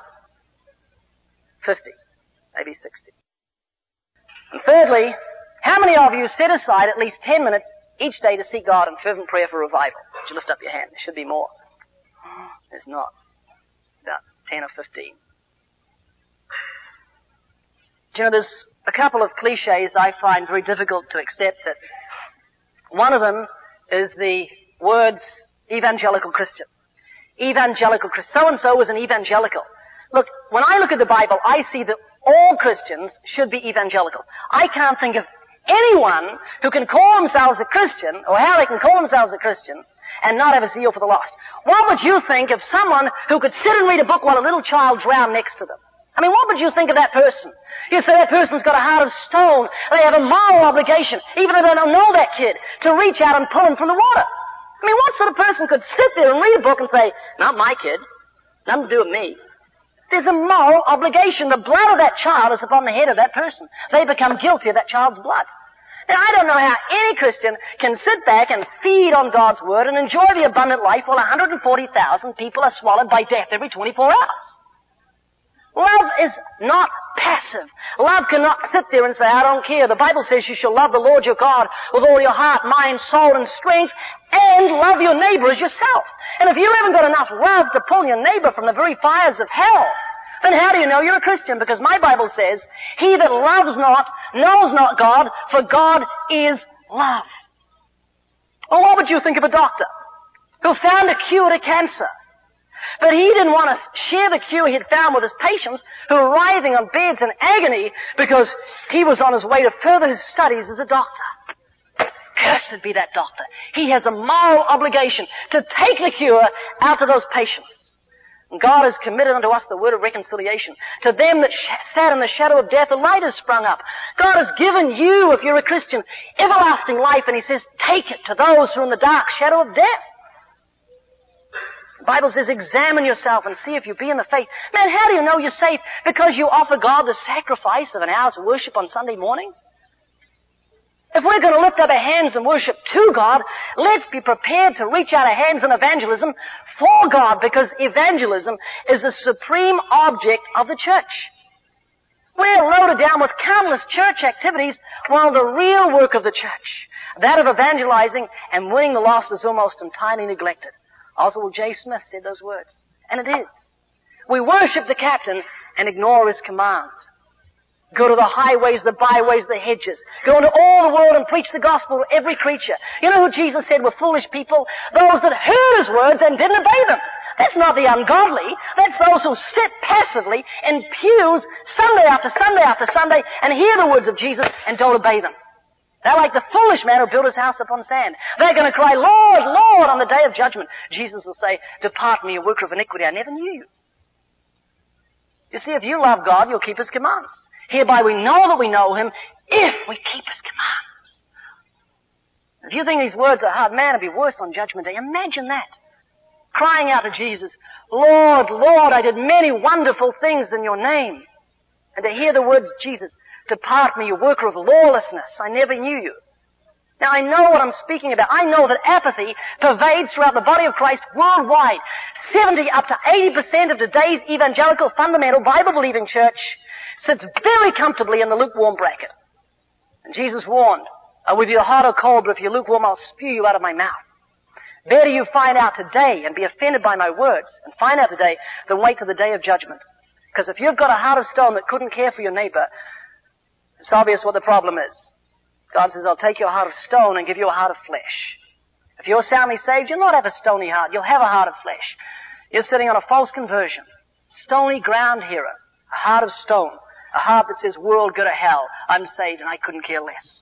Speaker 2: fifty, maybe sixty. And thirdly, how many of you set aside at least ten minutes each day to seek God in fervent prayer for revival? Could you lift up your hand? There should be more. There's not. About ten or fifteen. Do you know, there's a couple of cliches I find very difficult to accept. That one of them is the words evangelical Christian. Evangelical Christian. So-and-so is an evangelical. Look, when I look at the Bible, I see that all Christians should be evangelical. I can't think of anyone who can call themselves a Christian, or how they can call themselves a Christian, and not have a zeal for the lost. What would you think of someone who could sit and read a book while a little child drowned next to them? I mean, what would you think of that person? You say that person's got a heart of stone. They have a moral obligation, even if they don't know that kid, to reach out and pull him from the water. I mean, what sort of person could sit there and read a book and say, not my kid, nothing to do with me? There's a moral obligation. The blood of that child is upon the head of that person. They become guilty of that child's blood. Now, I don't know how any Christian can sit back and feed on God's Word and enjoy the abundant life while one hundred forty thousand people are swallowed by death every twenty-four hours. Love is not passive. Love cannot sit there and say, I don't care. The Bible says you shall love the Lord your God with all your heart, mind, soul, and strength, and love your neighbor as yourself. And if you haven't got enough love to pull your neighbor from the very fires of hell, then how do you know you're a Christian? Because my Bible says, he that loves not knows not God, for God is love. Well, what would you think of a doctor who found a cure to cancer? But he didn't want to share the cure he'd found with his patients who were writhing on beds in agony because he was on his way to further his studies as a doctor. Cursed be that doctor. He has a moral obligation to take the cure out to those patients. And God has committed unto us the word of reconciliation. To them that sh- sat in the shadow of death, a light has sprung up. God has given you, if you're a Christian, everlasting life, and He says, take it to those who are in the dark shadow of death. The Bible says, examine yourself and see if you be in the faith. Man, how do you know you're safe? Because you offer God the sacrifice of an hour's worship on Sunday morning? If we're going to lift up our hands and worship to God, let's be prepared to reach out our hands in evangelism for God, because evangelism is the supreme object of the church. We're loaded down with countless church activities, while the real work of the church, that of evangelizing and winning the lost, is almost entirely neglected. Oswald J. Smith said those words, and it is. We worship the captain and ignore his command. Go to the highways, the byways, the hedges. Go into all the world and preach the gospel to every creature. You know who Jesus said were foolish people? Those that heard His words and didn't obey them. That's not the ungodly. That's those who sit passively in pews Sunday after Sunday after Sunday and hear the words of Jesus and don't obey them. They're like the foolish man who built his house upon sand. They're going to cry, Lord, Lord, on the day of judgment. Jesus will say, depart from me, you worker of iniquity, I never knew you. You see, if you love God, you'll keep His commands. Hereby we know that we know Him if we keep His commands. If you think these words are hard, man, it'll be worse on Judgment Day. Imagine that. Crying out to Jesus, Lord, Lord, I did many wonderful things in your name. And to hear the words, Jesus, depart me, you worker of lawlessness, I never knew you. Now, I know what I'm speaking about. I know that apathy pervades throughout the body of Christ worldwide. seventy up to eighty percent of today's evangelical, fundamental, Bible-believing church sits very comfortably in the lukewarm bracket. And Jesus warned, oh, if you're hot or cold, but if you're lukewarm, I'll spew you out of my mouth. Better you find out today and be offended by my words, and find out today, than wait till the day of judgment. Because if you've got a heart of stone that couldn't care for your neighbor, it's obvious what the problem is. God says, I'll take your heart of stone and give you a heart of flesh. If you're soundly saved, you'll not have a stony heart. You'll have a heart of flesh. You're sitting on a false conversion. Stony ground hearer. A heart of stone. A heart that says, world, go to hell. I'm saved and I couldn't care less.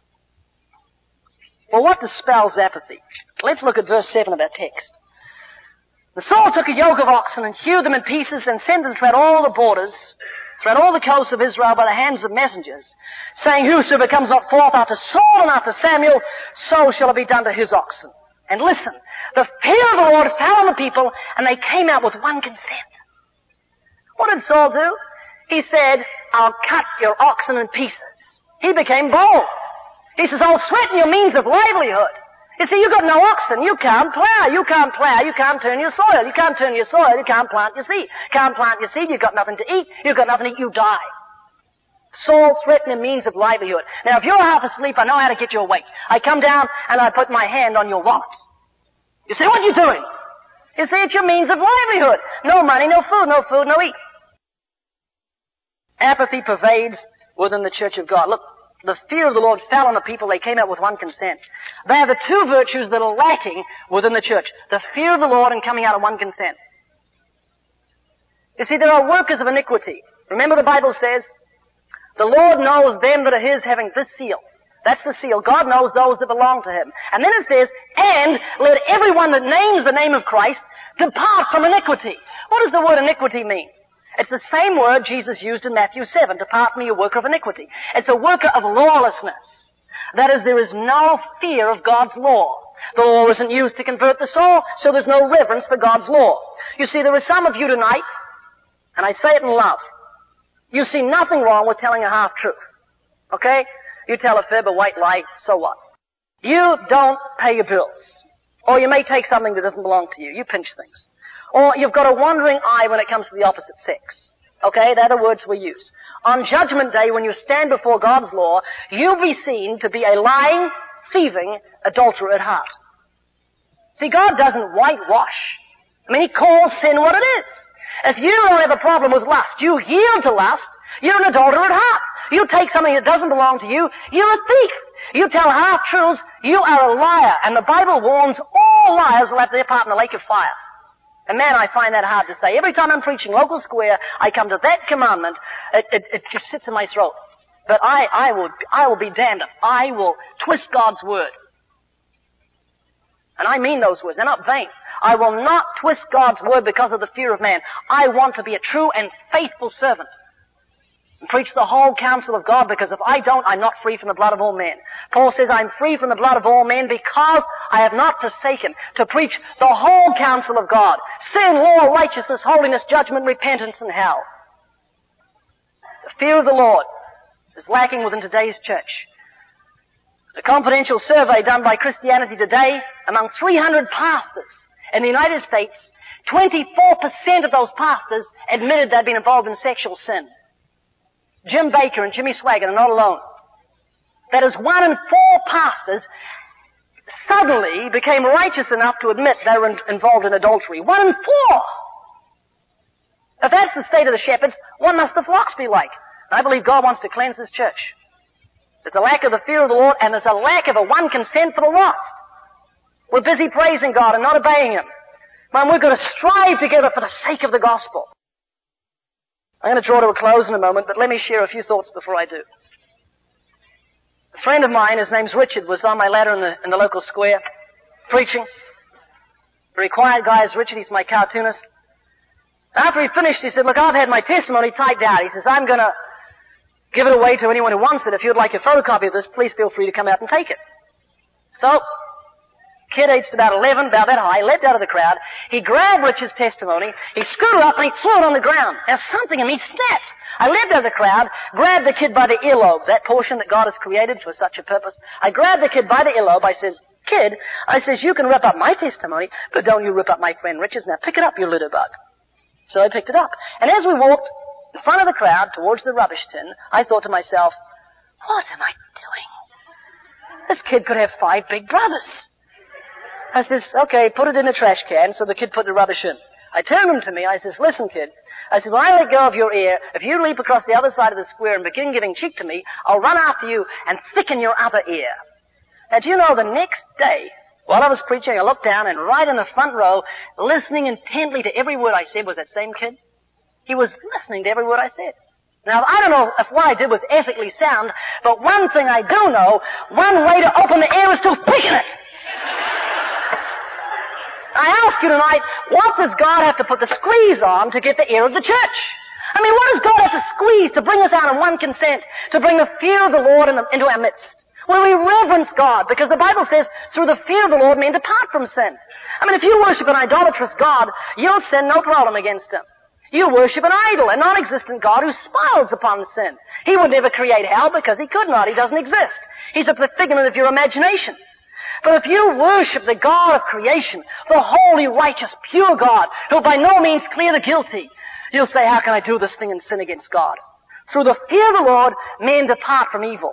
Speaker 2: Well, what dispels apathy? Let's look at verse seven of our text. The Saul took a yoke of oxen and hewed them in pieces and sent them throughout all the borders, throughout all the coasts of Israel by the hands of messengers, saying, whosoever comes not forth after Saul and after Samuel, so shall it be done to his oxen. And listen, the fear of the Lord fell on the people, and they came out with one consent. What did Saul do? He said, I'll cut your oxen in pieces. He became bold. He says, I'll threaten your means of livelihood. You see, you've got no oxen. You can't plow. You can't plow. You can't turn your soil. You can't turn your soil. You can't plant your seed. Can't plant your seed. You've got nothing to eat. You've got nothing to eat. You die. Saul threatened the means of livelihood. Now, if you're half asleep, I know how to get you awake. I come down and I put my hand on your wallet. You say, what are you doing? You see, it's your means of livelihood. No money, no food, no food, no eat. Apathy pervades within the church of God. Look, the fear of the Lord fell on the people. They came out with one consent. They are the two virtues that are lacking within the church. The fear of the Lord and coming out of one consent. You see, there are workers of iniquity. Remember the Bible says, the Lord knows them that are His, having this seal. That's the seal. God knows those that belong to Him. And then it says, and let everyone that names the name of Christ depart from iniquity. What does the word iniquity mean? It's the same word Jesus used in Matthew seven, depart from me, you worker of iniquity. It's a worker of lawlessness. That is, there is no fear of God's law. The law isn't used to convert the soul, so there's no reverence for God's law. You see, there are some of you tonight, and I say it in love, you see nothing wrong with telling a half-truth. Okay? You tell a fib, a white lie, so what? You don't pay your bills. Or you may take something that doesn't belong to you. You pinch things. Or you've got a wandering eye when it comes to the opposite sex. Okay? They're the words we use. On Judgment Day, when you stand before God's law, you'll be seen to be a lying, thieving adulterer at heart. See, God doesn't whitewash. I mean, He calls sin what it is. If you don't have a problem with lust, you yield to lust, you're an adulterer at heart. You take something that doesn't belong to you, you're a thief. You tell half-truths, you are a liar. And the Bible warns all liars will have their part in the lake of fire. And man, I find that hard to say. Every time I'm preaching local square, I come to that commandment, it, it, it just sits in my throat. But I, I will, I will be damned if I will twist God's word. And I mean those words. They're not vain. I will not twist God's word because of the fear of man. I want to be a true and faithful servant. And preach the whole counsel of God, because if I don't, I'm not free from the blood of all men. Paul says, I'm free from the blood of all men because I have not forsaken to preach the whole counsel of God. Sin, law, righteousness, holiness, judgment, repentance, and hell. The fear of the Lord is lacking within today's church. A confidential survey done by Christianity Today among three hundred pastors in the United States, twenty-four percent of those pastors admitted they'd been involved in sexual sin. Jim Baker and Jimmy Swaggart are not alone. That is, one in four pastors suddenly became righteous enough to admit they were in, involved in adultery. One in four! If that's the state of the shepherds, what must the flocks be like? I believe God wants to cleanse this church. There's a lack of the fear of the Lord, and there's a lack of a one consent for the lost. We're busy praising God and not obeying Him. Man, we've got to strive together for the sake of the gospel. I'm going to draw to a close in a moment, but let me share a few thoughts before I do. A friend of mine, his name's Richard, was on my ladder in the, in the local square, preaching. Very quiet guy is Richard, he's my cartoonist. After he finished, he said, look, I've had my testimony typed out. He says, I'm going to give it away to anyone who wants it. If you'd like a photocopy of this, please feel free to come out and take it. So, kid aged about eleven, about that high, leapt out of the crowd. He grabbed Richard's testimony, he screwed it up, and he threw it on the ground. Now something in me snapped. I leapt out of the crowd, grabbed the kid by the earlobe, that portion that God has created for such a purpose. I grabbed the kid by the earlobe. I says, kid, I says, you can rip up my testimony, but don't you rip up my friend Richard's. Now pick it up, you little bug. So I picked it up. And as we walked in front of the crowd towards the rubbish tin, I thought to myself, what am I doing? This kid could have five big brothers. I says, okay, put it in the trash can. So the kid put the rubbish in. I turned him to me. I says, listen, kid. I said, when I let go of your ear, if you leap across the other side of the square and begin giving cheek to me, I'll run after you and thicken your upper ear. Now, do you know, the next day, while I was preaching, I looked down, and right in the front row, listening intently to every word I said, was that same kid. He was listening to every word I said. Now, I don't know if what I did was ethically sound, but one thing I do know, one way to open the ear is to thicken it. I ask you tonight, what does God have to put the squeeze on to get the ear of the church? I mean, what does God have to squeeze to bring us out in one consent, to bring the fear of the Lord in the, into our midst? Well, we reverence God, because the Bible says, through the fear of the Lord, men depart from sin. I mean, if you worship an idolatrous God, you'll sin no problem against Him. You worship an idol, a non-existent God who smiles upon sin. He would never create hell because He could not. He doesn't exist. He's a figment of your imagination. But if you worship the God of creation, the holy, righteous, pure God, who by no means clear the guilty, you'll say, how can I do this thing and sin against God? Through the fear of the Lord, men depart from evil.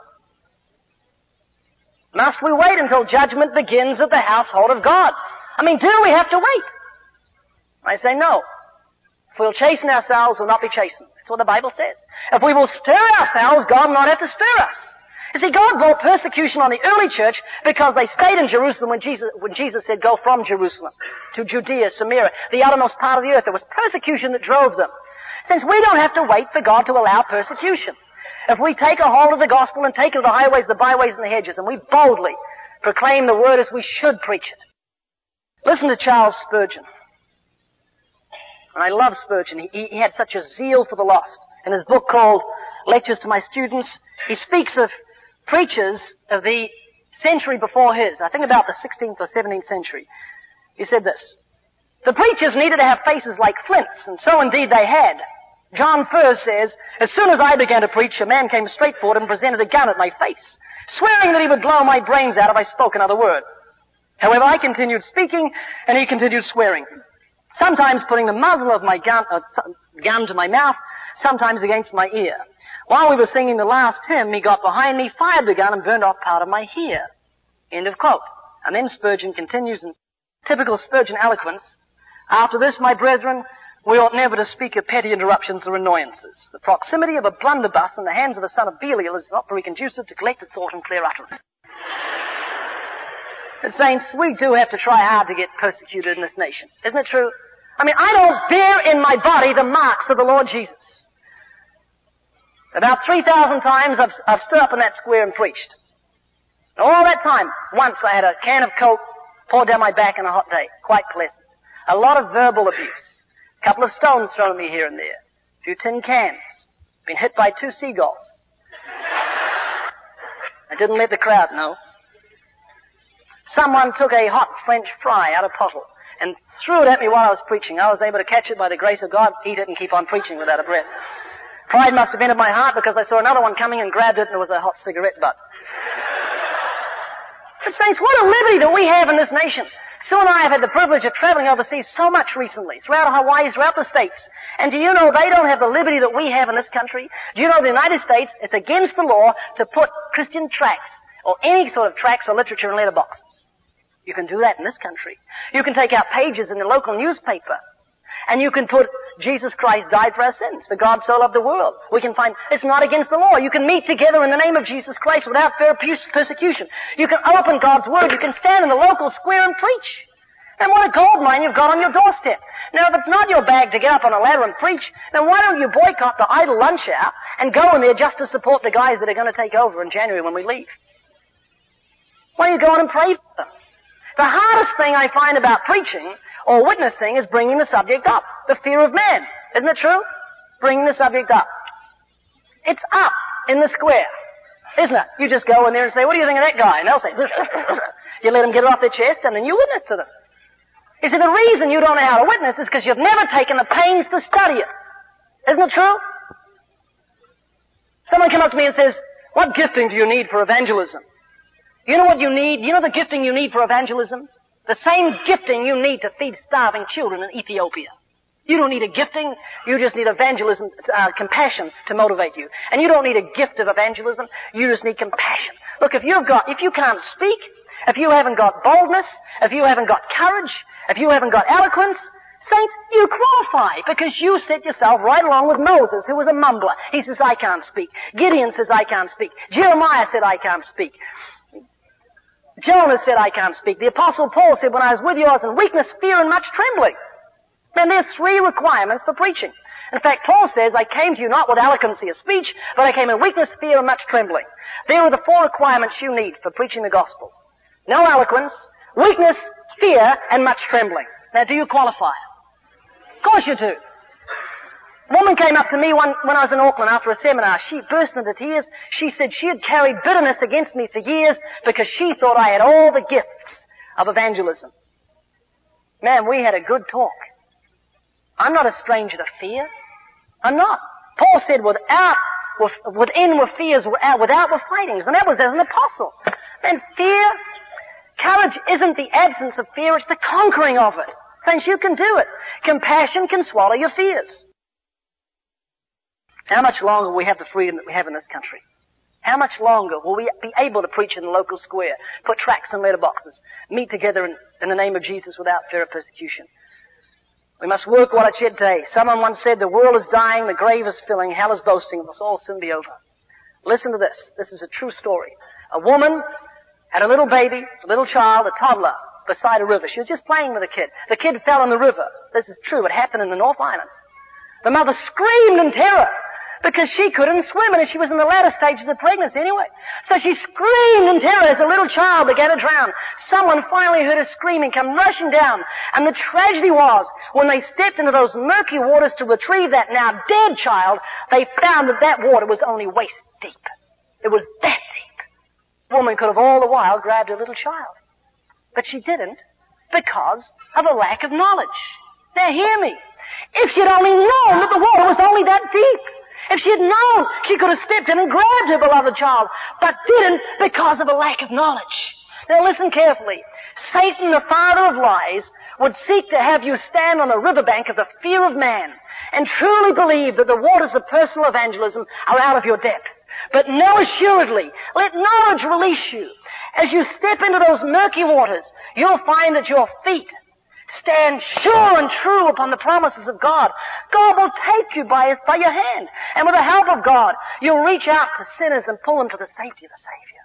Speaker 2: Must we wait until judgment begins at the household of God? I mean, do we have to wait? I say no. If we'll chasten ourselves, we'll not be chastened. That's what the Bible says. If we will stir ourselves, God will not have to stir us. You see, God brought persecution on the early church because they stayed in Jerusalem when Jesus, when Jesus said, go from Jerusalem to Judea, Samaria, the outermost part of the earth. There was persecution that drove them. Since we don't have to wait for God to allow persecution. If we take a hold of the gospel and take it to the highways, the byways, and the hedges, and we boldly proclaim the word as we should preach it. Listen to Charles Spurgeon. And I love Spurgeon. He, he had such a zeal for the lost. In his book called Lectures to My Students, he speaks of preachers of the century before his, I think about the sixteenth or seventeenth century. He said this: the preachers needed to have faces like flints, and so indeed they had. John Furse says, as soon as I began to preach, a man came straight forward and presented a gun at my face, swearing that he would blow my brains out if I spoke another word. However, I continued speaking, and he continued swearing, sometimes putting the muzzle of my gun, uh, gun to my mouth, sometimes against my ear. While we were singing the last hymn, he got behind me, fired the gun, and burned off part of my ear. End of quote. And then Spurgeon continues in typical Spurgeon eloquence, after this, my brethren, we ought never to speak of petty interruptions or annoyances. The proximity of a blunderbuss in the hands of a son of Belial is not very conducive to collected thought and clear utterance. But saints, we do have to try hard to get persecuted in this nation. Isn't it true? I mean, I don't bear in my body the marks of the Lord Jesus. About three thousand times I've, I've stood up in that square and preached. All that time, once I had a can of Coke poured down my back on a hot day. Quite pleasant. A lot of verbal abuse. A couple of stones thrown at me here and there. A few tin cans. Been hit by two seagulls. I didn't let the crowd know. Someone took a hot French fry out of pottle and threw it at me while I was preaching. I was able to catch it by the grace of God, eat it, and keep on preaching without a breath. Pride must have entered my heart because I saw another one coming and grabbed it, and it was a hot cigarette butt. But saints, what a liberty that we have in this nation. Sue and I have had the privilege of traveling overseas so much recently, throughout Hawaii, throughout the States. And do you know they don't have the liberty that we have in this country? Do you know the United States, it's against the law to put Christian tracts, or any sort of tracts or literature in letterboxes. You can do that in this country. You can take out pages in the local newspaper. And you can put, Jesus Christ died for our sins, for God so loved the world. We can find, it's not against the law. You can meet together in the name of Jesus Christ without fear of persecution. You can open God's Word. You can stand in the local square and preach. And what a gold mine you've got on your doorstep. Now, if it's not your bag to get up on a ladder and preach, then why don't you boycott the idle lunch hour and go in there just to support the guys that are going to take over in January when we leave? Why don't you go on and pray for them? The hardest thing I find about preaching or witnessing is bringing the subject up. The fear of man. Isn't it true? Bringing the subject up. It's up in the square. Isn't it? You just go in there and say, what do you think of that guy? And they'll say, you let them get it off their chest and then you witness to them. You see, the reason you don't know how to witness is because you've never taken the pains to study it. Isn't it true? Someone came up to me and says, what gifting do you need for evangelism? You know what you need? You know the gifting you need for evangelism? The same gifting you need to feed starving children in Ethiopia. You don't need a gifting. You just need evangelism, uh, compassion to motivate you. And you don't need a gift of evangelism. You just need compassion. Look, if you've got, if you can't speak, if you haven't got boldness, if you haven't got courage, if you haven't got eloquence, saints, you qualify because you set yourself right along with Moses, who was a mumbler. He says, I can't speak. Gideon says, I can't speak. Jeremiah said, I can't speak. Jonah said, I can't speak. The Apostle Paul said, when I was with you, I was in weakness, fear, and much trembling. Then there's three requirements for preaching. In fact, Paul says, I came to you not with eloquency of speech, but I came in weakness, fear, and much trembling. There are the four requirements you need for preaching the gospel. No eloquence, weakness, fear, and much trembling. Now, do you qualify? Of course you do. A woman came up to me one, when I was in Auckland after a seminar. She burst into tears. She said she had carried bitterness against me for years because she thought I had all the gifts of evangelism. Man, we had a good talk. I'm not a stranger to fear. I'm not. Paul said, without, within were fears, without were fightings. And that was as an apostle. And fear, courage isn't the absence of fear, it's the conquering of it. Since you can do it. Compassion can swallow your fears. How much longer will we have the freedom that we have in this country? How much longer will we be able to preach in the local square, put tracts in letterboxes, meet together in, in the name of Jesus without fear of persecution? We must work while it's yet day. Someone once said, the world is dying, the grave is filling, hell is boasting, it must all soon be over. Listen to this. This is a true story. A woman had a little baby, a little child, a toddler, beside a river. She was just playing with a kid. The kid fell in the river. This is true. It happened in the North Island. The mother screamed in terror.
Speaker 3: because she couldn't swim, and she was in the latter stages of pregnancy anyway. So she screamed in terror as a little child began to drown. Someone finally heard her screaming, come rushing down, and the tragedy was, when they stepped into those murky waters to retrieve that now dead child, they found that that water was only waist deep. It was that deep. The woman could have all the while grabbed her little child. But she didn't, because of a lack of knowledge. Now hear me. If she had only known that the water was only that deep, if she had known, she could have stepped in and grabbed her beloved child, but didn't because of a lack of knowledge. Now listen carefully. Satan, the father of lies, would seek to have you stand on the riverbank of the fear of man and truly believe that the waters of personal evangelism are out of your depth. But know assuredly, let knowledge release you. As you step into those murky waters, you'll find that your feet stand sure and true upon the promises of God. God will take you by, by your hand. And with the help of God, you'll reach out to sinners and pull them to the safety of the Savior.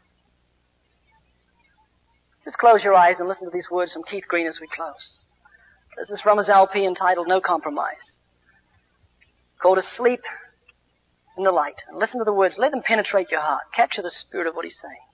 Speaker 3: Just close your eyes and listen to these words from Keith Green as we close. This is from his L P entitled No Compromise, called Asleep in the Light. And listen to the words. Let them penetrate your heart. Capture the spirit of what he's saying.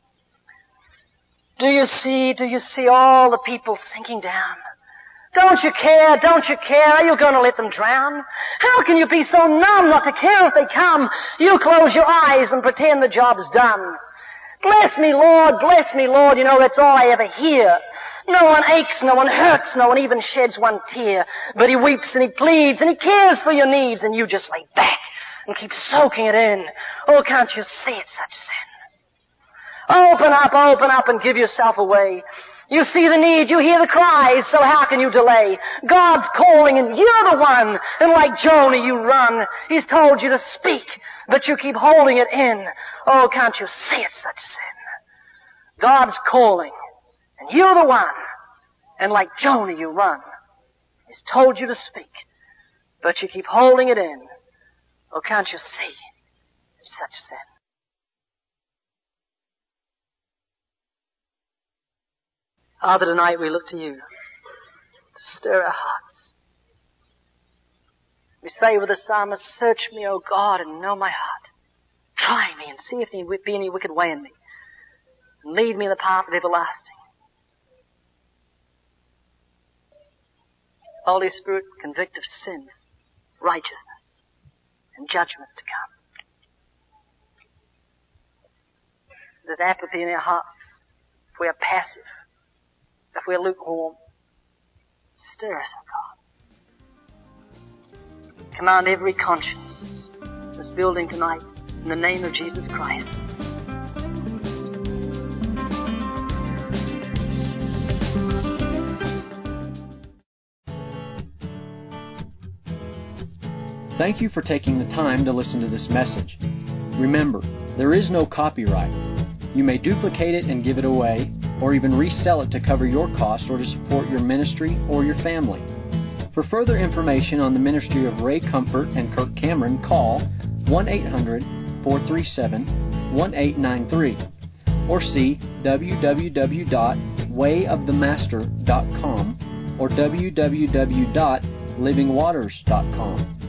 Speaker 3: Do you see, do you see all the people sinking down? Don't you care, don't you care? Are you going to let them drown? How can you be so numb not to care if they come? You close your eyes and pretend the job's done. Bless me, Lord, bless me, Lord. You know, that's all I ever hear. No one aches, no one hurts, no one even sheds one tear. But he weeps and he pleads and he cares for your needs, and you just lay back and keep soaking it in. Oh, can't you see it's such sin? Open up, open up and give yourself away. You see the need, you hear the cries, so how can you delay? God's calling and you're the one, and like Jonah you run. He's told you to speak, but you keep holding it in. Oh, can't you see it's such sin? God's calling, and you're the one, and like Jonah you run. He's told you to speak, but you keep holding it in. Oh, can't you see it's such sin? Father, tonight we look to you to stir our hearts. We say with the psalmist, search me, O God, and know my heart. Try me and see if there be any wicked way in me, and lead me in the path of everlasting. Holy Spirit, convict of sin, righteousness, and judgment to come. There's apathy in our hearts if we are passive, if we're lukewarm. Stir us, O God. Command every conscience in this building tonight in the name of Jesus Christ.
Speaker 1: Thank you for taking the time to listen to this message. Remember, there is no copyright. You may duplicate it and give it away, or even resell it to cover your costs or to support your ministry or your family. For further information on the ministry of Ray Comfort and Kirk Cameron, call one eight hundred, four three seven, one eight nine three or see w w w dot way of the master dot com or w w w dot living waters dot com.